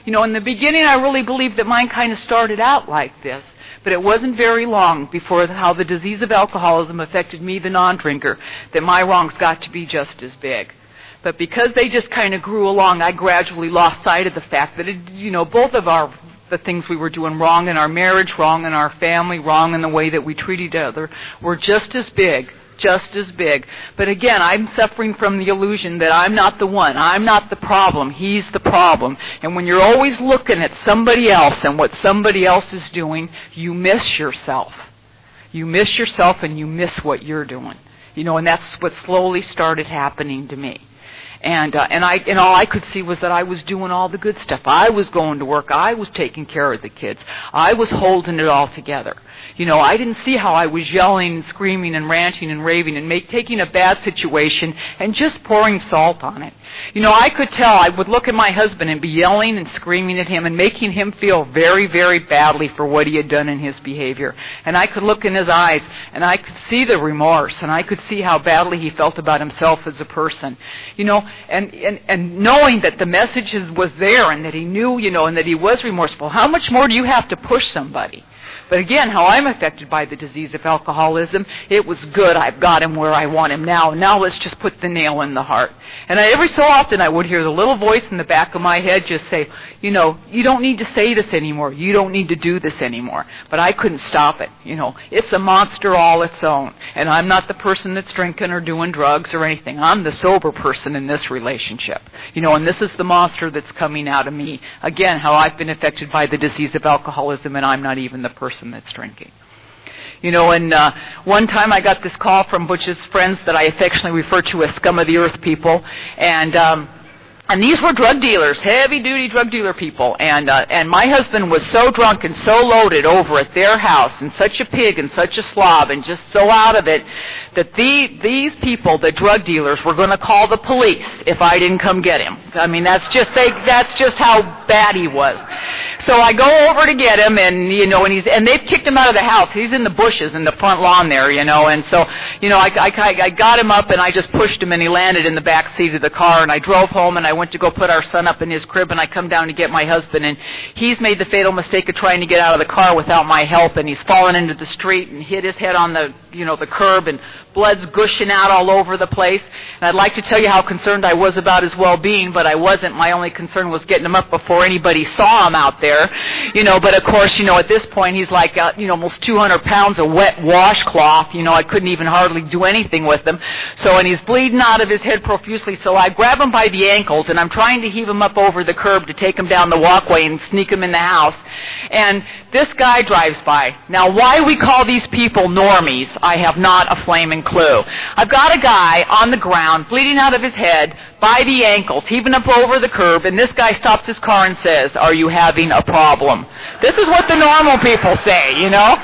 You know, in the beginning, I really believed that mine kind of started out like this. But it wasn't very long before how the disease of alcoholism affected me, the non-drinker, that my wrongs got to be just as big. But because they just kind of grew along, I gradually lost sight of the fact that, it, you know, both of our the things we were doing wrong in our marriage, wrong in our family, wrong in the way that we treat each other, were just as big. just as big. But again, I'm suffering from the illusion that I'm not the one. I'm not the problem. He's the problem. And when you're always looking at somebody else and what somebody else is doing, you miss yourself. You miss yourself and you miss what you're doing. You know, and that's what slowly started happening to me. And uh, and I and all I could see was that I was doing all the good stuff. I was going to work. I was taking care of the kids. I was holding it all together. You know, I didn't see how I was yelling and screaming and ranting and raving and make, taking a bad situation and just pouring salt on it. You know, I could tell. I would look at my husband and be yelling and screaming at him and making him feel very, very badly for what he had done in his behavior. And I could look in his eyes and I could see the remorse and I could see how badly he felt about himself as a person. You know, and, and, and knowing that the message was there and that he knew, you know, and that he was remorseful, how much more do you have to push somebody? But again, how I'm affected by the disease of alcoholism, it was good. I've got him where I want him now. Now let's just put the nail in the heart. And I, every so often I would hear the little voice in the back of my head just say, you know, you don't need to say this anymore. You don't need to do this anymore. But I couldn't stop it. You know, it's a monster all its own. And I'm not the person that's drinking or doing drugs or anything. I'm the sober person in this relationship. You know, and this is the monster that's coming out of me. Again, how I've been affected by the disease of alcoholism and I'm not even the person that's drinking. You know, and uh, one time I got this call from Butch's friends that I affectionately refer to as scum of the earth people, and um, and these were drug dealers, heavy-duty drug dealer people, and uh, and my husband was so drunk and so loaded over at their house, and such a pig and such a slob, and just so out of it, that the, these people, the drug dealers, were going to call the police if I didn't come get him. I mean, that's just they, that's just how bad he was. So I go over to get him, and you know, and he's and they've kicked him out of the house. He's in the bushes in the front lawn there, you know, and so you know, I, I, I got him up and I just pushed him, and he landed in the back seat of the car, and I drove home, and I went to go put our son up in his crib, and I come down to get my husband, and he's made the fatal mistake of trying to get out of the car without my help, and he's fallen into the street and hit his head on the you know the curb, and blood's gushing out all over the place. And I'd like to tell you how concerned I was about his well-being, but I wasn't. My only concern was getting him up before anybody saw him out there. You know, but of course, you know, at this point, he's like, uh, you know, almost two hundred pounds of wet washcloth. You know, I couldn't even hardly do anything with him. So, and he's bleeding out of his head profusely. So I grab him by the ankles, and I'm trying to heave him up over the curb to take him down the walkway and sneak him in the house. And this guy drives by. Now, why we call these people normies, I have not a flaming clue. I've got a guy on the ground, bleeding out of his head, by the ankles, heaving up over the curb, and this guy stops his car and says, "Are you having a problem?" This is what the normal people say, you know?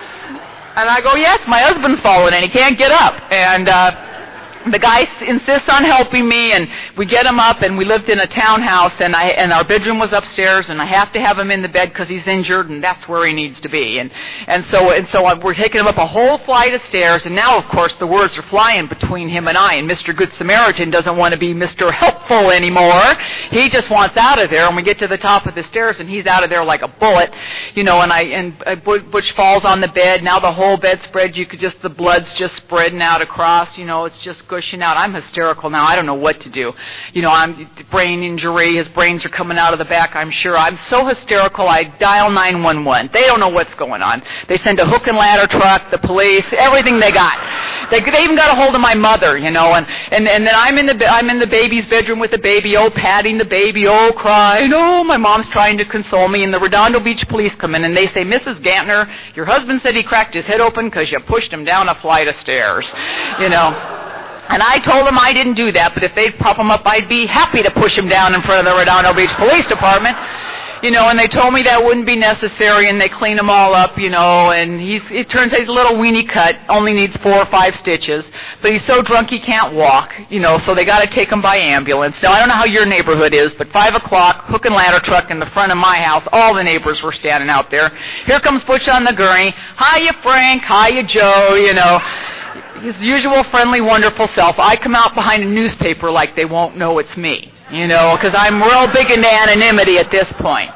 And I go, "Yes, my husband's fallen and he can't get up." And uh the guy insists on helping me, and we get him up, and we lived in a townhouse, and I and our bedroom was upstairs, and I have to have him in the bed because he's injured, and that's where he needs to be. And and so and so we're taking him up a whole flight of stairs, and now, of course, the words are flying between him and I, and Mister Good Samaritan doesn't want to be Mister Helpful anymore. He just wants out of there, and we get to the top of the stairs, and he's out of there like a bullet, you know, and I and Butch falls on the bed. Now the whole bed spread, you could just, the blood's just spreading out across, you know, it's just gushing out. I'm hysterical now. I don't know what to do. You know, I'm brain injury. His brains are coming out of the back, I'm sure. I'm so hysterical, I dial nine one one. They don't know what's going on. They send a hook and ladder truck, the police, everything they got. They, they even got a hold of my mother, you know, and, and, and then I'm in the I'm in the baby's bedroom with the baby, oh, patting the baby, oh, crying, oh, my mom's trying to console me, and the Redondo Beach police come in, and they say, "Missus Gantner, your husband said he cracked his head open because you pushed him down a flight of stairs," you know. And I told them I didn't do that, but if they'd prop him up, I'd be happy to push him down in front of the Redondo Beach Police Department. You know, and they told me that wouldn't be necessary, and they clean him all up, you know, and he's, it turns out he's a little weenie cut, only needs four or five stitches, but he's so drunk he can't walk, you know, so they got to take him by ambulance. Now, I don't know how your neighborhood is, but five o'clock, hook and ladder truck in the front of my house, all the neighbors were standing out there. Here comes Butch on the gurney. "Hiya, Frank. Hiya, Joe," you know. His usual friendly, wonderful self. I come out behind a newspaper like they won't know it's me. you know, because I'm real big into anonymity at this point.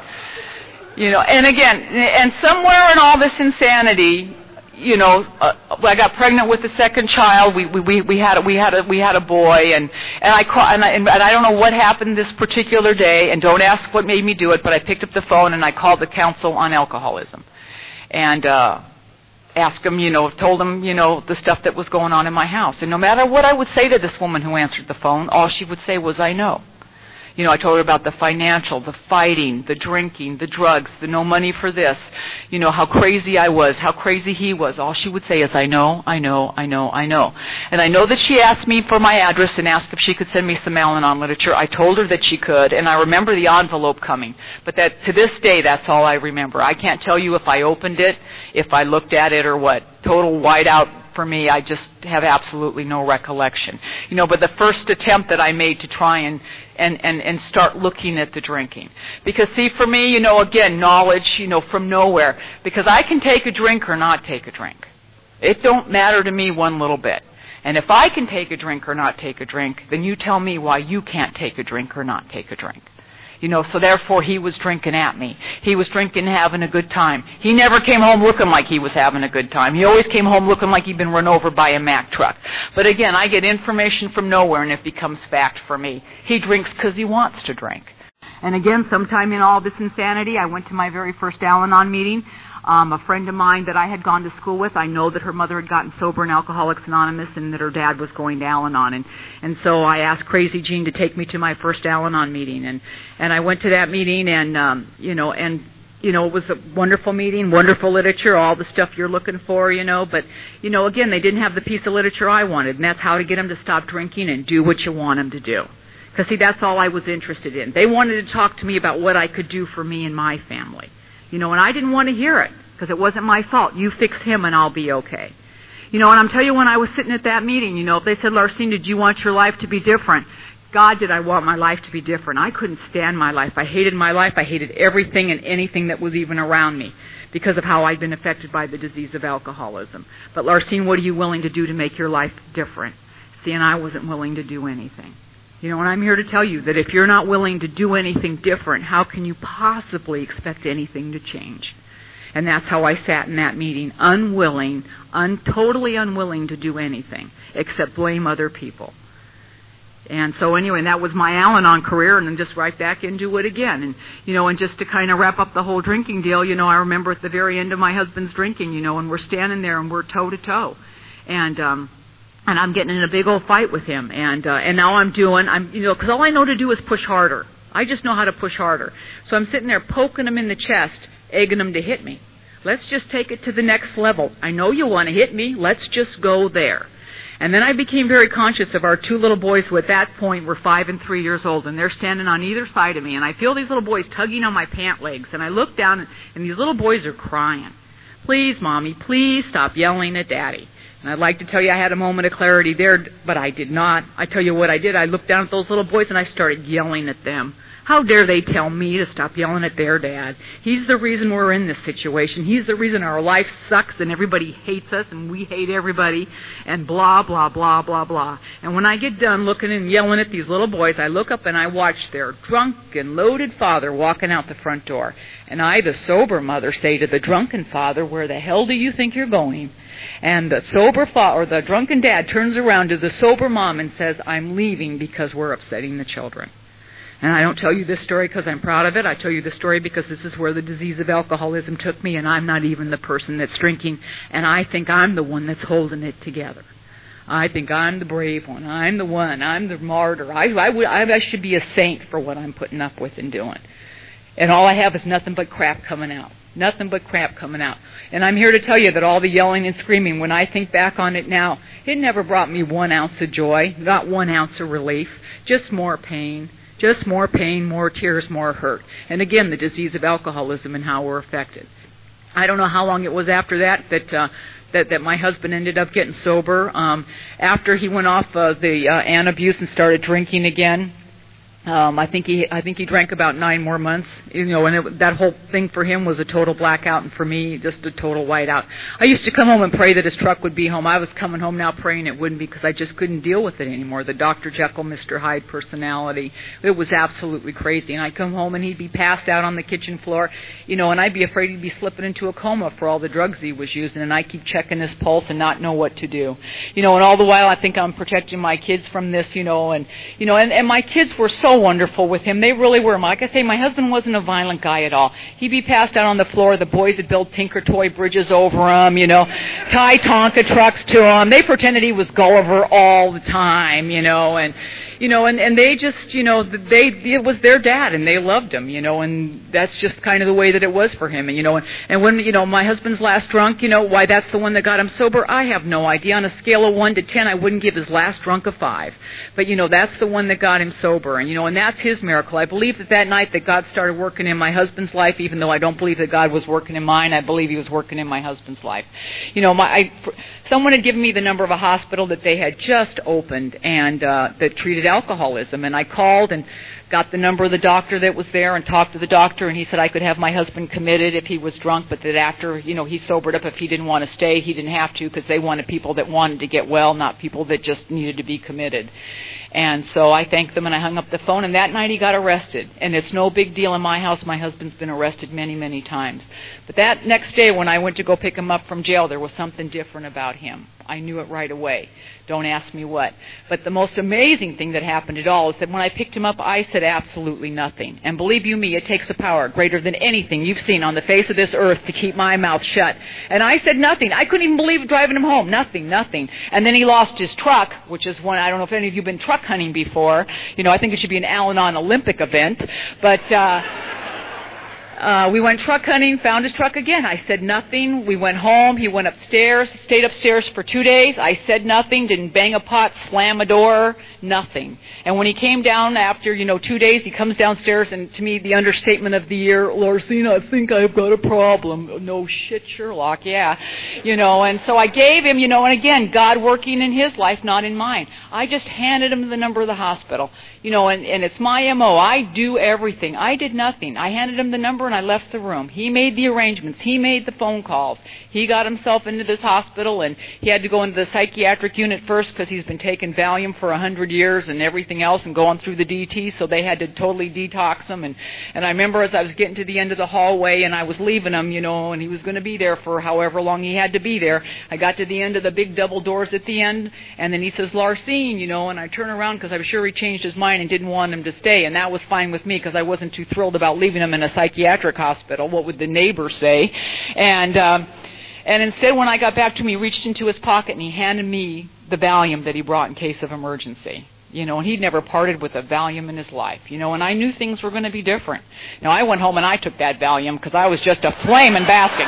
You know, and again, and somewhere in all this insanity, you know, uh, I got pregnant with the second child. We we we, we had a, we had a we had a boy, and and I call, and I and I don't know what happened this particular day, and don't ask what made me do it, but I picked up the phone and I called the Council on Alcoholism, and uh, asked them, you know, told them, you know, the stuff that was going on in my house, and no matter what I would say to this woman who answered the phone, all she would say was, "I know." You know, I told her about the financial, the fighting, the drinking, the drugs, the no money for this, you know, how crazy I was, how crazy he was. All she would say is, I know, I know, I know, I know. And I know that she asked me for my address and asked if she could send me some Al-Anon literature. I told her that she could, and I remember the envelope coming. But that to this day, that's all I remember. I can't tell you if I opened it, if I looked at it, or what. Total whiteout. For me, I just have absolutely no recollection. You know, but the first attempt that I made to try and, and, and, and start looking at the drinking. Because, see, for me, you know, again, knowledge, you know, from nowhere. Because I can take a drink or not take a drink. It don't matter to me one little bit. And if I can take a drink or not take a drink, then you tell me why you can't take a drink or not take a drink. You know, so therefore he was drinking at me. He was drinking, having a good time. He never came home looking like he was having a good time. He always came home looking like he'd been run over by a Mack truck. But again, I get information from nowhere, and it becomes fact for me. He drinks because he wants to drink. And again, sometime in all this insanity, I went to my very first Al-Anon meeting. Um, a friend of mine that I had gone to school with, I know that her mother had gotten sober in Alcoholics Anonymous and that her dad was going to Al-Anon. And, and so I asked Crazy Jean to take me to my first Al-Anon meeting. And, and I went to that meeting, and, um, you know, and, you know, it was a wonderful meeting, wonderful literature, all the stuff you're looking for, you know. But, you know, again, they didn't have the piece of literature I wanted, and that's how to get them to stop drinking and do what you want them to do. Because, see, that's all I was interested in. They wanted to talk to me about what I could do for me and my family. You know, and I didn't want to hear it because it wasn't my fault. You fix him and I'll be okay. You know, and I'm telling you, when I was sitting at that meeting, you know, if they said, Larcene, did you want your life to be different? God, did I want my life to be different? I couldn't stand my life. I hated my life. I hated everything and anything that was even around me because of how I'd been affected by the disease of alcoholism. But Larcene, what are you willing to do to make your life different? See, and I wasn't willing to do anything. You know, and I'm here to tell you that if you're not willing to do anything different, how can you possibly expect anything to change? And that's how I sat in that meeting, unwilling, un- totally unwilling to do anything except blame other people. And so anyway, that was my Al-Anon career, and then just right back into it again. And, you know, and just to kind of wrap up the whole drinking deal, you know, I remember at the very end of my husband's drinking, you know, and we're standing there and we're toe-to-toe. And, um... And I'm getting in a big old fight with him, and uh, and now I'm doing, I'm you know, because all I know to do is push harder. I just know how to push harder. So I'm sitting there poking him in the chest, egging him to hit me. Let's just take it to the next level. I know you want to hit me. Let's just go there. And then I became very conscious of our two little boys who at that point were five and three years old, and they're standing on either side of me, and I feel these little boys tugging on my pant legs, and I look down, and these little boys are crying. Please, Mommy, please stop yelling at Daddy. And I'd like to tell you I had a moment of clarity there, but I did not. I tell you what I did. I looked down at those little boys and I started yelling at them. How dare they tell me to stop yelling at their dad? He's the reason we're in this situation. He's the reason our life sucks and everybody hates us and we hate everybody and blah, blah, blah, blah, blah. And when I get done looking and yelling at these little boys, I look up and I watch their drunk and loaded father walking out the front door. And I, the sober mother, say to the drunken father, where the hell do you think you're going? And the sober fa- or the drunken dad turns around to the sober mom and says, I'm leaving because we're upsetting the children. And I don't tell you this story because I'm proud of it. I tell you this story because this is where the disease of alcoholism took me, and I'm not even the person that's drinking, and I think I'm the one that's holding it together. I think I'm the brave one. I'm the one. I'm the martyr. I, I, would, I should be a saint for what I'm putting up with and doing. And all I have is nothing but crap coming out. Nothing but crap coming out. And I'm here to tell you that all the yelling and screaming, when I think back on it now, it never brought me one ounce of joy, not one ounce of relief, just more pain. Just more pain, more tears, more hurt. And again, the disease of alcoholism and how we're affected. I don't know how long it was after that that uh, that, that my husband ended up getting sober. Um, after he went off uh, the uh, an abuse and started drinking again, Um, I think he, I think he drank about nine more months, you know, and it, that whole thing for him was a total blackout, and for me, just a total whiteout. I used to come home and pray that his truck would be home. I was coming home now praying it wouldn't, because I just couldn't deal with it anymore. The Doctor Jekyll, Mister Hyde personality, it was absolutely crazy. And I'd come home and he'd be passed out on the kitchen floor, you know, and I'd be afraid he'd be slipping into a coma for all the drugs he was using, and I keep checking his pulse and not know what to do, you know. And all the while, I think I'm protecting my kids from this, you know, and you know, and, and my kids were so wonderful with him. They really were. Like I say, my husband wasn't a violent guy at all. He'd be passed out on the floor. The boys would build Tinker Toy bridges over him, you know, tie Tonka trucks to him. They pretended he was Gulliver all the time, you know, and you know, and, and they just, you know, they it was their dad, and they loved him, you know, and that's just kind of the way that it was for him. And, you know, and, and when, you know, my husband's last drunk, you know, why that's the one that got him sober, I have no idea. On a scale of one to ten, I wouldn't give his last drunk a five. But, you know, that's the one that got him sober, and, you know, and that's his miracle. I believe that that night that God started working in my husband's life, even though I don't believe that God was working in mine, I believe he was working in my husband's life. You know, my I, someone had given me the number of a hospital that they had just opened, and uh, that treated alcoholism, and I called and got the number of the doctor that was there and talked to the doctor, and he said I could have my husband committed if he was drunk, but that after, you know, he sobered up, if he didn't want to stay, he didn't have to, because they wanted people that wanted to get well, not people that just needed to be committed. And so I thanked them, and I hung up the phone, and that night he got arrested. And it's no big deal in my house. My husband's been arrested many, many times. But that next day when I went to go pick him up from jail, there was something different about him. I knew it right away. Don't ask me what. But the most amazing thing that happened at all is that when I picked him up, I said absolutely nothing. And believe you me, it takes a power greater than anything you've seen on the face of this earth to keep my mouth shut. And I said nothing. I couldn't even believe driving him home. Nothing, nothing. And then he lost his truck, which is one, I don't know if any of you have been truck hunting before. You know, I think it should be an Al-Anon Olympic event. But... Uh, Uh, we went truck hunting, found his truck again. I said nothing. We went home. He went upstairs, stayed upstairs for two days. I said nothing, didn't bang a pot, slam a door, nothing. And when he came down after, you know, two days, he comes downstairs, and to me, the understatement of the year, Larsina, I think I've got a problem. No shit, Sherlock, yeah. You know, and so I gave him, you know, and again, God working in his life, not in mine. I just handed him the number of the hospital. You know, and, and it's my M O. I do everything. I did nothing. I handed him the number, and I left the room. He made the arrangements. He made the phone calls. He got himself into this hospital, and he had to go into the psychiatric unit first because he's been taking Valium for a hundred years and everything else and going through the D T, so they had to totally detox him. And, and I remember as I was getting to the end of the hallway and I was leaving him, you know, and he was going to be there for however long he had to be there, I got to the end of the big double doors at the end, and then he says, Larsine, you know, and I turn around because I'm sure he changed his mind and didn't want him to stay, and that was fine with me because I wasn't too thrilled about leaving him in a psychiatric hospital. What would the neighbors say? And um, and instead, when I got back to him, he reached into his pocket and he handed me the Valium that he brought in case of emergency. You know, and he'd never parted with a Valium in his life. You know, and I knew things were going to be different. Now, I went home and I took that Valium because I was just a flaming basket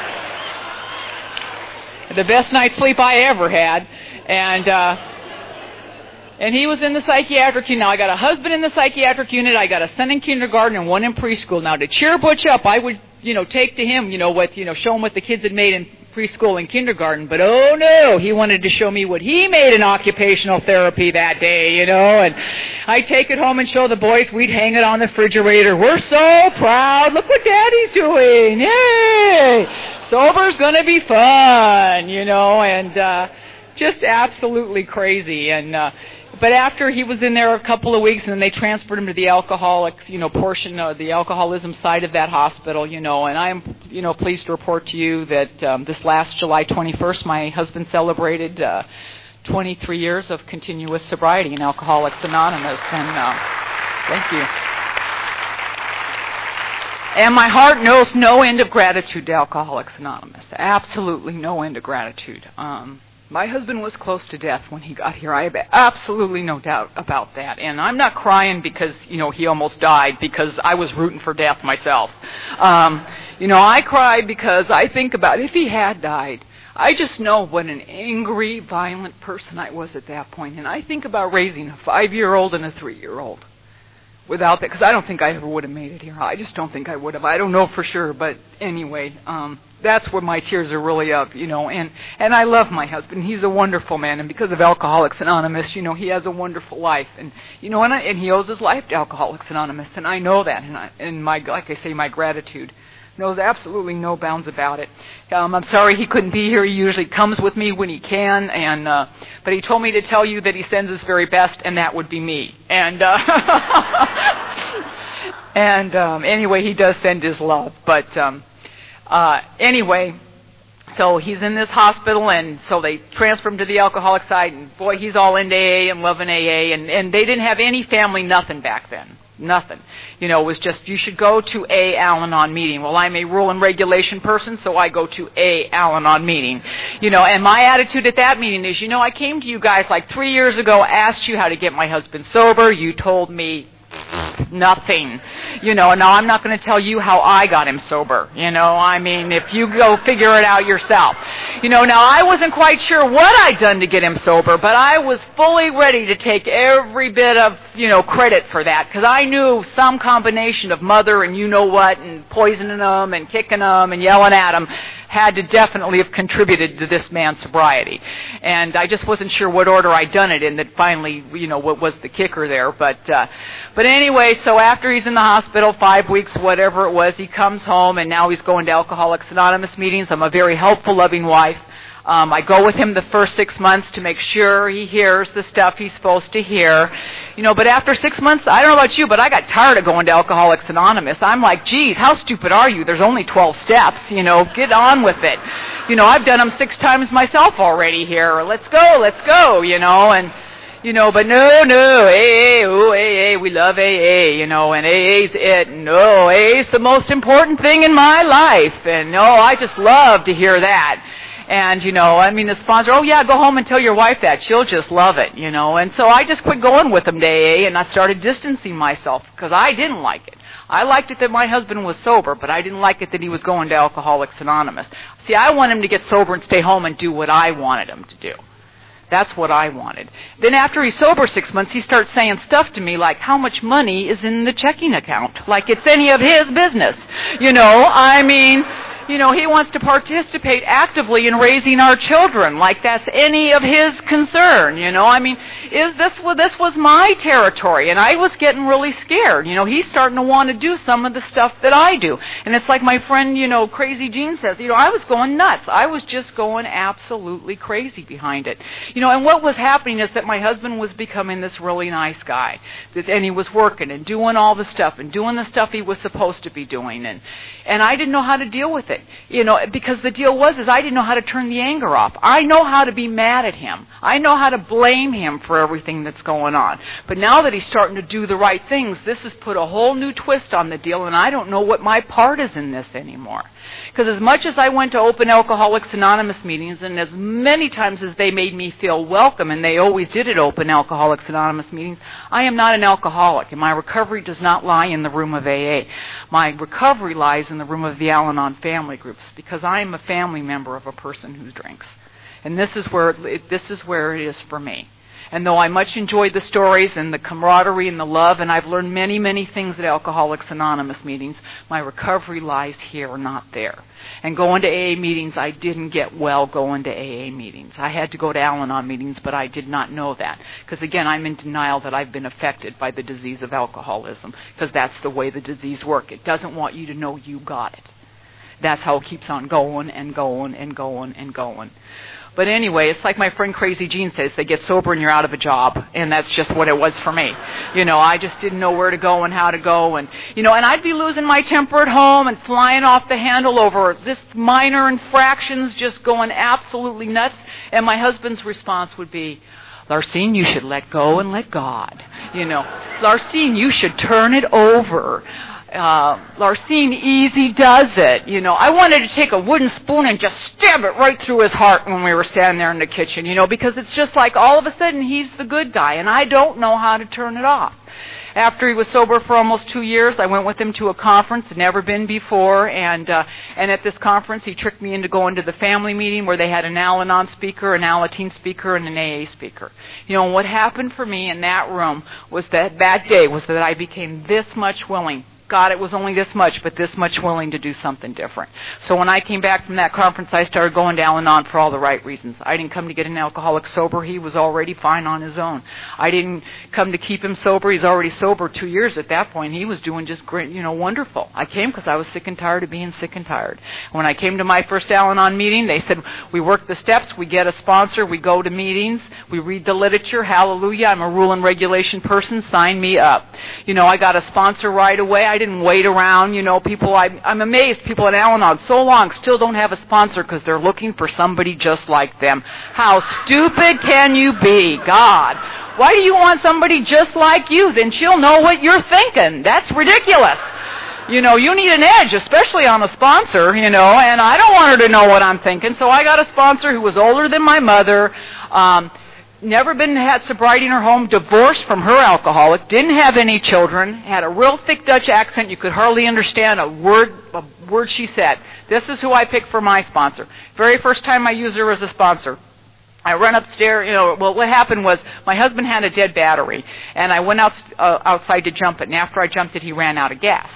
case. The best night's sleep I ever had. And... Uh, And he was in the psychiatric unit. Now, I got a husband in the psychiatric unit. I got a son in kindergarten and one in preschool. Now, to cheer Butch up, I would, you know, take to him, you know, what, you know, show him what the kids had made in preschool and kindergarten. But, oh, no, he wanted to show me what he made in occupational therapy that day, you know. And I'd take it home and show the boys. We'd hang it on the refrigerator. We're so proud. Look what Daddy's doing. Yay! Sober's going to be fun, you know, and uh, just absolutely crazy. And, uh, But after he was in there a couple of weeks, and then they transferred him to the alcoholic, you know, portion of the alcoholism side of that hospital, you know. And I am, you know, pleased to report to you that um, this last July twenty-first, my husband celebrated uh, twenty-three years of continuous sobriety in Alcoholics Anonymous. And uh, thank you. And my heart knows no end of gratitude to Alcoholics Anonymous. Absolutely no end of gratitude. Um, My husband was close to death when he got here. I have absolutely no doubt about that. And I'm not crying because, you know, he almost died, because I was rooting for death myself. Um, you know, I cry because I think about if he had died, I just know what an angry, violent person I was at that point. And I think about raising a five-year-old and a three-year-old. without that, because I don't think I ever would have made it here. I just don't think I would have. I don't know for sure, but anyway, um, that's where my tears are really up, you know. And and I love my husband. He's a wonderful man, and because of Alcoholics Anonymous, you know, he has a wonderful life, and you know, and, I, and he owes his life to Alcoholics Anonymous, and I know that, and I, and my like I say, my gratitude knows absolutely no bounds about it. Um, I'm sorry he couldn't be here. He usually comes with me when he can, and uh, but he told me to tell you that he sends his very best, and that would be me. And uh, and um, anyway, he does send his love. But um, uh, anyway, so he's in this hospital, and so they transfer him to the alcoholic side, and boy, he's all into A A and loving A A, and, and they didn't have any family, nothing back then. Nothing. You know, it was just, you should go to a Al-Anon meeting. Well, I'm a rule and regulation person, so I go to a Al-Anon meeting. You know, and my attitude at that meeting is, you know, I came to you guys like three years ago, asked you how to get my husband sober. You told me nothing. You know, and now I'm not going to tell you how I got him sober. You know, I mean, if you go figure it out yourself. You know, now I wasn't quite sure what I'd done to get him sober, but I was fully ready to take every bit of, you know, credit for that, because I knew some combination of mother and you know what, and poisoning them and kicking them and yelling at them had to definitely have contributed to this man's sobriety. And I just wasn't sure what order I'd done it in that finally, you know, what was the kicker there. But uh, but anyway, so after he's in the hospital, five weeks, whatever it was, he comes home, and now he's going to Alcoholics Anonymous meetings. I'm a very helpful, loving wife. Um, I go with him the first six months to make sure he hears the stuff he's supposed to hear. You know, but after six months, I don't know about you, but I got tired of going to Alcoholics Anonymous. I'm like, geez, how stupid are you? There's only twelve steps, you know, get on with it. You know, I've done them six times myself already here. Let's go, let's go, you know, and... You know, but no, no, A A, oh, A A, we love A A, you know, and A A's it. No, A A's the most important thing in my life. And no, I just love to hear that. And, you know, I mean, the sponsor, oh, yeah, go home and tell your wife that. She'll just love it, you know. And so I just quit going with them to A A, and I started distancing myself because I didn't like it. I liked it that my husband was sober, but I didn't like it that he was going to Alcoholics Anonymous. See, I want him to get sober and stay home and do what I wanted him to do. That's what I wanted. Then after he's sober six months, he starts saying stuff to me like how much money is in the checking account, like it's any of his business. You know, I mean... You know, he wants to participate actively in raising our children, like that's any of his concern. You know, I mean, is this this was my territory, and I was getting really scared. You know, he's starting to want to do some of the stuff that I do, and it's like my friend, you know, Crazy Jean says. You know, I was going nuts. I was just going absolutely crazy behind it. You know, and what was happening is that my husband was becoming this really nice guy, and he was working and doing all the stuff and doing the stuff he was supposed to be doing, and and I didn't know how to deal with it. You know, because the deal was is I didn't know how to turn the anger off. I know how to be mad at him. I know how to blame him for everything that's going on. But now that he's starting to do the right things, this has put a whole new twist on the deal, and I don't know what my part is in this anymore. Because as much as I went to open Alcoholics Anonymous meetings, and as many times as they made me feel welcome, and they always did at open Alcoholics Anonymous meetings, I am not an alcoholic, and my recovery does not lie in the room of A A. My recovery lies in the room of the Al-Anon family groups, because I am a family member of a person who drinks. And this is where it, this is where it is for me. And though I much enjoyed the stories and the camaraderie and the love, and I've learned many, many things at Alcoholics Anonymous meetings, my recovery lies here, not there. And going to A A meetings, I didn't get well going to A A meetings. I had to go to Al-Anon meetings, but I did not know that. Because again, I'm in denial that I've been affected by the disease of alcoholism, because that's the way the disease works. It doesn't want you to know you got it. That's how it keeps on going and going and going and going. But anyway, it's like my friend Crazy Jean says, they get sober and you're out of a job. And that's just what it was for me. You know, I just didn't know where to go and how to go. And, you know, and I'd be losing my temper at home and flying off the handle over just minor infractions, just going absolutely nuts. And my husband's response would be, Larcene, you should let go and let God. You know, Larcene, you should turn it over. Uh, Larcene easy does it. You know, I wanted to take a wooden spoon and just stab it right through his heart when we were standing there in the kitchen, you know, because it's just like all of a sudden he's the good guy, and I don't know how to turn it off. after he was sober for almost two years, I went with him to a conference, I'd never been before, and uh, and at this conference, he tricked me into going to the family meeting where they had an Al-Anon speaker, an Alateen speaker, and an A A speaker. You know, what happened for me in that room was that that day was that I became this much willing. God, it was only this much, but this much willing to do something different. So when I came back from that conference, I started going to Al-Anon for all the right reasons. I didn't come to get an alcoholic sober. He was already fine on his own. I didn't come to keep him sober. He's already sober two years at that point. He was doing just great, you know, wonderful. I came because I was sick and tired of being sick and tired. When I came to my first Al-Anon meeting, they said, we work the steps, we get a sponsor, we go to meetings, we read the literature, hallelujah, I'm a rule and regulation person, sign me up. You know, I got a sponsor right away. I I didn't wait around, you know, people, I, I'm amazed people in Al-Anon so long still don't have a sponsor because they're looking for somebody just like them. How stupid can you be, God? Why do you want somebody just like you? Then she'll know what you're thinking. That's ridiculous. You know, you need an edge, especially on a sponsor, you know, and I don't want her to know what I'm thinking. So I got a sponsor who was older than my mother, um, never been had sobriety in her home, divorced from her alcoholic, didn't have any children, had a real thick Dutch accent. You could hardly understand a word a word she said. This is who I picked for my sponsor. Very first time I used her as a sponsor. I run upstairs, you know, well, what happened was my husband had a dead battery, and I went out, uh, outside to jump it, and after I jumped it, he ran out of gas.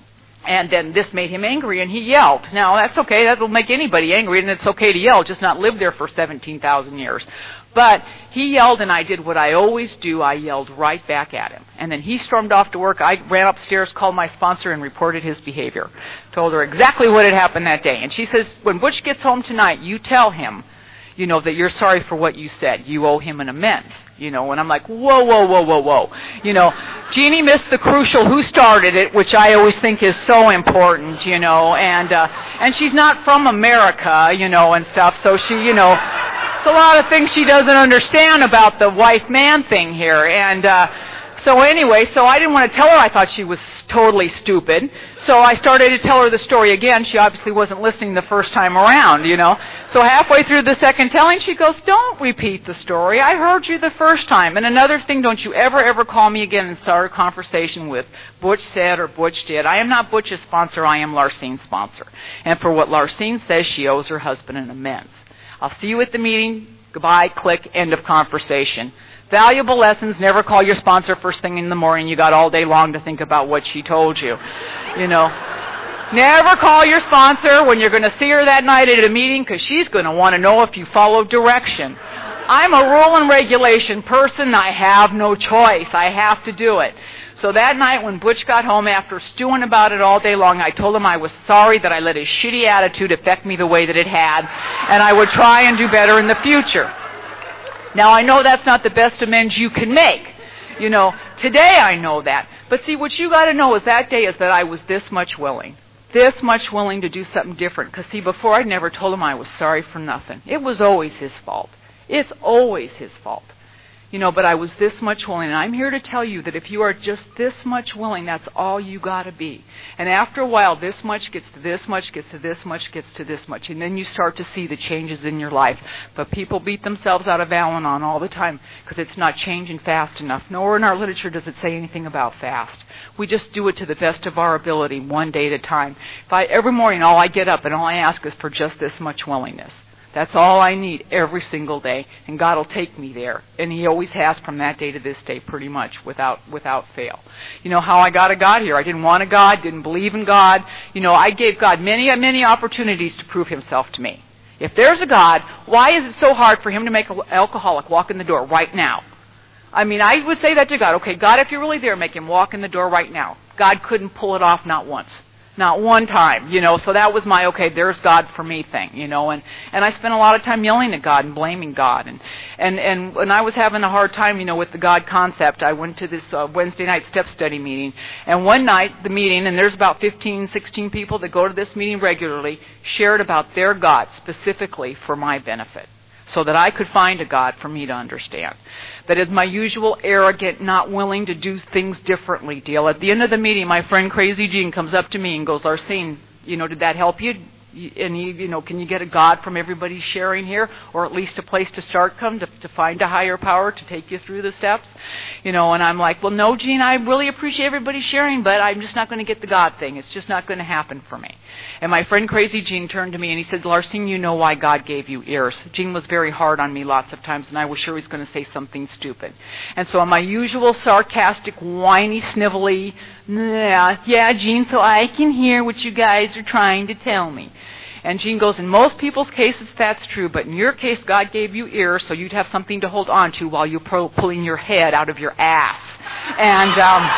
And then this made him angry, and he yelled. Now, that's okay. That will make anybody angry, and it's okay to yell, just not live there for seventeen thousand years. But he yelled, and I did what I always do. I yelled right back at him. And then he stormed off to work. I ran upstairs, called my sponsor, and reported his behavior. Told her exactly what had happened that day. And she says, when Butch gets home tonight, you tell him, you know, that you're sorry for what you said. You owe him an amends. You know, and I'm like, whoa, whoa, whoa, whoa, whoa. You know, Jeannie missed the crucial who started it, which I always think is so important, you know, and uh, and she's not from America, you know, and stuff, so she, you know, it's a lot of things she doesn't understand about the wife-man thing here, and uh, so anyway, so I didn't want to tell her I thought she was totally stupid, so I started to tell her the story again. She obviously wasn't listening the first time around, you know. So halfway through the second telling, she goes, don't repeat the story. I heard you the first time. And another thing, don't you ever, ever call me again and start a conversation with Butch said or Butch did. I am not Butch's sponsor. I am Larsene's sponsor. And for what Larsene says, she owes her husband an amends. I'll see you at the meeting. Goodbye, click, end of conversation. Valuable lessons. Never call your sponsor first thing in the morning. You got all day long to think about what she told you. You know, never call your sponsor when you're going to see her that night at a meeting because she's going to want to know if you follow direction. I'm a rule and regulation person. I have no choice. I have to do it. So that night when Butch got home after stewing about it all day long, I told him I was sorry that I let his shitty attitude affect me the way that it had, and I would try and do better in the future. Now, I know that's not the best amends you can make. You know, today I know that. But see, what you got to know is that day is that I was this much willing. This much willing to do something different. Because, see, before I'd never told him I was sorry for nothing. It was always his fault. It's always his fault. You know, but I was this much willing. And I'm here to tell you that if you are just this much willing, that's all you got to be. And after a while, this much gets to this much, gets to this much, gets to this much. And then you start to see the changes in your life. But people beat themselves out of Al-Anon all the time because it's not changing fast enough. Nowhere in our literature does it say anything about fast. We just do it to the best of our ability, one day at a time. If I, every morning, all I get up and all I ask is for just this much willingness. That's all I need every single day, and God will take me there. And He always has from that day to this day, pretty much, without without fail. You know how I got a God here. I didn't want a God, didn't believe in God. You know, I gave God many, many opportunities to prove Himself to me. If there's a God, why is it so hard for Him to make an alcoholic walk in the door right now? I mean, I would say that to God. Okay, God, if you're really there, make him walk in the door right now. God couldn't pull it off, not once. Not one time, you know, so that was my, okay, there's God for me thing, you know, and, and I spent a lot of time yelling at God and blaming God, and, and, and when I was having a hard time, you know, with the God concept, I went to this uh, Wednesday night step study meeting, and one night, the meeting, and there's about fifteen, sixteen people that go to this meeting regularly, shared about their God specifically for my benefit, so that I could find a God for me to understand. That is my usual arrogant, not willing to do things differently deal. At the end of the meeting, my friend Crazy Jean comes up to me and goes, Larsene, you know, did that help you? And you, you know, can you get a God from everybody sharing here, or at least a place to start come to, to find a higher power to take you through the steps? You know, and I'm like, well, no, Gene, I really appreciate everybody sharing, but I'm just not going to get the God thing. It's just not going to happen for me. And my friend Crazy Gene turned to me and he said, Larcene, you know why God gave you ears. Gene was very hard on me lots of times, and I was sure he was going to say something stupid. And so in my usual sarcastic, whiny, snivelly, yeah, yeah, Gene, so I can hear what you guys are trying to tell me. And Gene goes, in most people's cases that's true, but in your case God gave you ears so you'd have something to hold on to while you're pro- pulling your head out of your ass. And um,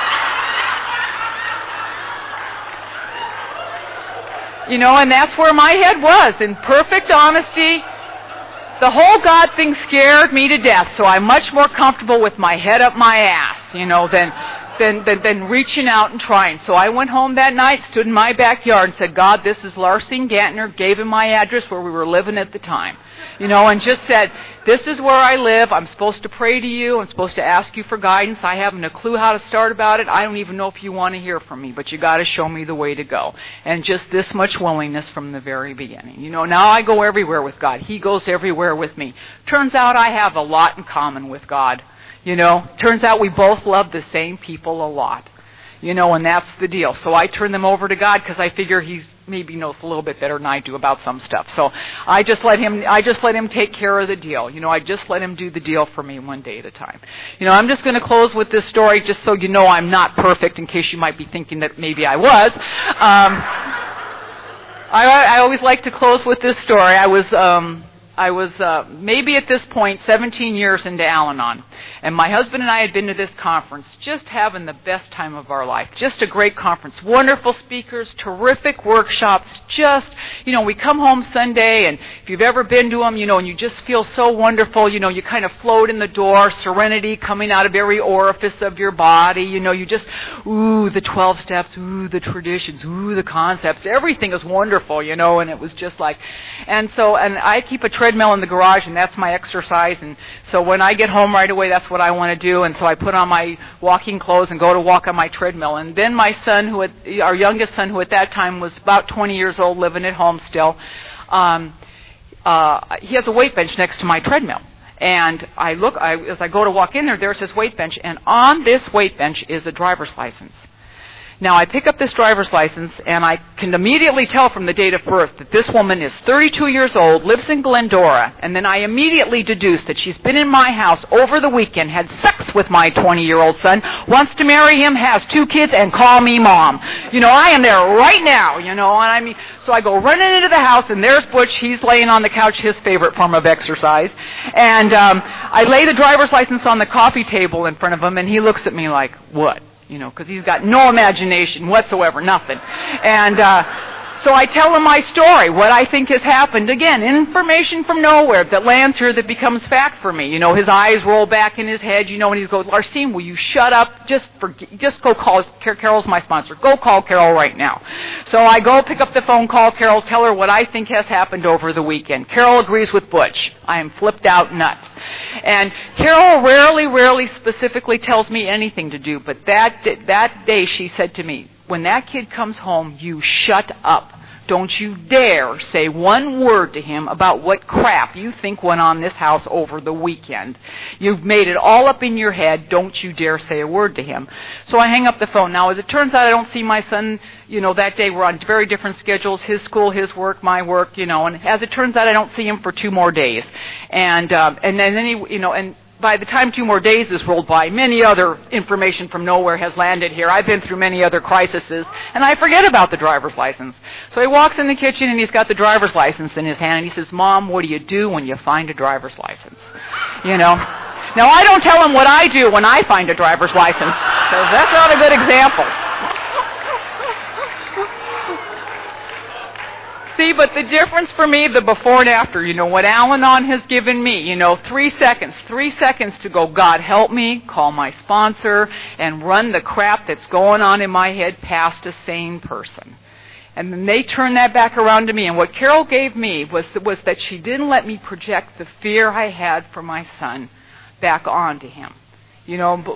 you know, and that's where my head was, in perfect honesty. The whole God thing scared me to death, so I'm much more comfortable with my head up my ass, you know, than... Than, than, than reaching out and trying. So I went home that night, stood in my backyard and said, God, this is Larcene Gantner, gave him my address where we were living at the time. You know, and just said, this is where I live. I'm supposed to pray to you. I'm supposed to ask you for guidance. I haven't a clue how to start about it. I don't even know if you want to hear from me, but you got to show me the way to go. And just this much willingness from the very beginning. You know, now I go everywhere with God. He goes everywhere with me. Turns out I have a lot in common with God. You know, turns out we both love the same people a lot. You know, and that's the deal. So I turn them over to God because I figure He maybe knows a little bit better than I do about some stuff. So I just let him. I just let him take care of the deal. You know, I just let him do the deal for me one day at a time. You know, I'm just going to close with this story, just so you know I'm not perfect. In case you might be thinking that maybe I was. Um, I, I always like to close with this story. I was. Um, I was uh, maybe at this point seventeen years into Al-Anon, and my husband and I had been to this conference, just having the best time of our life. Just a great conference, wonderful speakers, terrific workshops. Just, you know, we come home Sunday, and if you've ever been to them, you know, and you just feel so wonderful. You know, you kind of float in the door, serenity coming out of every orifice of your body. You know, you just, ooh, the twelve steps, ooh, the traditions, ooh, the concepts. Everything is wonderful, you know, and it was just like, and so, and I keep a treadmill in the garage, and that's my exercise. And so when I get home right away, that's what I want to do. And so I put on my walking clothes and go to walk on my treadmill. And then my son, who had, our youngest son, who at that time was about twenty years old, living at home still, um, uh, he has a weight bench next to my treadmill. And I look, I, as I go to walk in there, there's his weight bench, and on this weight bench is a driver's license. Now, I pick up this driver's license, and I can immediately tell from the date of birth that this woman is thirty-two years old, lives in Glendora, and then I immediately deduce that she's been in my house over the weekend, had sex with my twenty-year-old son, wants to marry him, has two kids, and call me mom. You know, I am there right now, you know, and I mean, so I go running into the house, and there's Butch. He's laying on the couch, his favorite form of exercise, and um, I lay the driver's license on the coffee table in front of him, and he looks at me like, what? You know, because he's got no imagination whatsoever, nothing. And uh, so I tell him my story, what I think has happened. Again, information from nowhere that lands here that becomes fact for me. You know, his eyes roll back in his head, you know, and he goes, Larcene, will you shut up? Just for, just go call, Carol's my sponsor. Go call Carol right now. So I go pick up the phone, call Carol, tell her what I think has happened over the weekend. Carol agrees with Butch. I am flipped out nuts. And Carol rarely, rarely specifically tells me anything to do, but that that day she said to me, when that kid comes home, you shut up. Don't you dare say one word to him about what crap you think went on in this house over the weekend. You've made it all up in your head. Don't you dare say a word to him. So I hang up the phone. Now, as it turns out, I don't see my son, you know, that day. We're on very different schedules, his school, his work, my work, you know, and as it turns out, I don't see him for two more days. And, uh, and then, he, you know, and by the time two more days has rolled by, many other information from nowhere has landed here. I've been through many other crises, and I forget about the driver's license. So he walks in the kitchen, and he's got the driver's license in his hand, and he says, Mom, what do you do when you find a driver's license? You know? Now, I don't tell him what I do when I find a driver's license, because that's not a good example. See, but the difference for me, the before and after, you know, what Al-Anon has given me, you know, three seconds, three seconds to go, God help me, call my sponsor, and run the crap that's going on in my head past a sane person. And then they turned that back around to me. And what Carol gave me was, was that she didn't let me project the fear I had for my son back onto him. You know,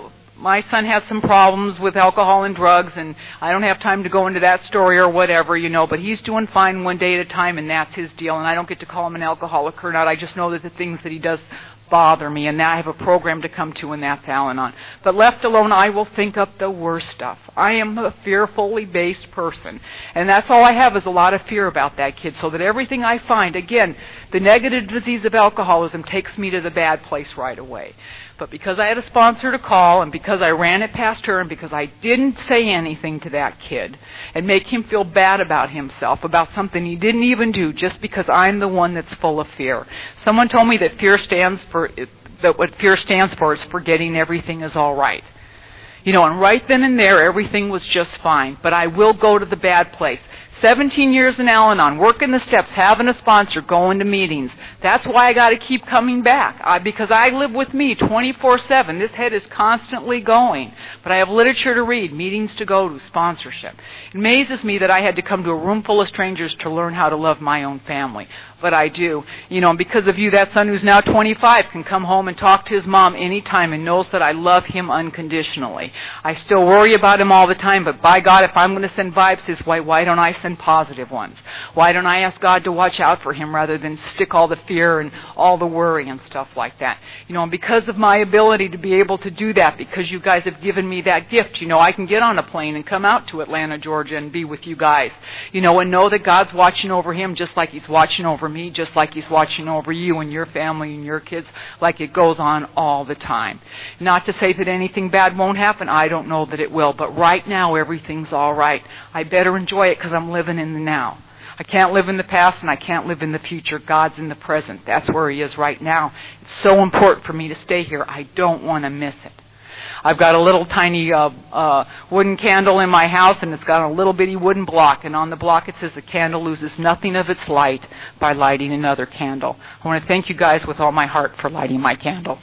my son has some problems with alcohol and drugs, and I don't have time to go into that story or whatever, you know, but he's doing fine one day at a time, and that's his deal, and I don't get to call him an alcoholic or not. I just know that the things that he does bother me, and now I have a program to come to, and that's Al-Anon. But left alone, I will think up the worst stuff. I am a fearfully based person, and that's all I have is a lot of fear about that kid, so that everything I find, again, the negative disease of alcoholism takes me to the bad place right away. But because I had a sponsor to call, and because I ran it past her, and because I didn't say anything to that kid and make him feel bad about himself, about something he didn't even do, just because I'm the one that's full of fear. Someone told me that fear stands for, that what fear stands for is forgetting everything is all right. You know, and right then and there, everything was just fine. But I will go to the bad place. seventeen years in Al-Anon, working the steps, having a sponsor, going to meetings. That's why I got to keep coming back, I, because I live with me twenty-four seven. This head is constantly going. But I have literature to read, meetings to go to, sponsorship. It amazes me that I had to come to a room full of strangers to learn how to love my own family. But I do. You know, and because of you, that son who's now twenty-five can come home and talk to his mom anytime and knows that I love him unconditionally. I still worry about him all the time, but by God, if I'm going to send vibes his way, why don't I send positive ones? Why don't I ask God to watch out for him rather than stick all the fear and all the worry and stuff like that? You know, and because of my ability to be able to do that, because you guys have given me that gift, you know, I can get on a plane and come out to Atlanta, Georgia and be with you guys, you know, and know that God's watching over him just like he's watching over me, just like he's watching over you and your family and your kids, like it goes on all the time. Not to say that anything bad won't happen. I don't know that it will, but right now everything's all right. I better enjoy it because I'm living in the now. I can't live in the past and I can't live in the future. God's in the present. That's where he is right now. It's so important for me to stay here. I don't want to miss it. I've got a little tiny uh, uh, wooden candle in my house, and it's got a little bitty wooden block, and on the block it says the candle loses nothing of its light by lighting another candle. I want to thank you guys with all my heart for lighting my candle.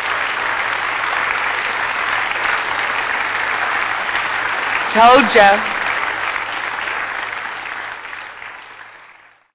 Told ya.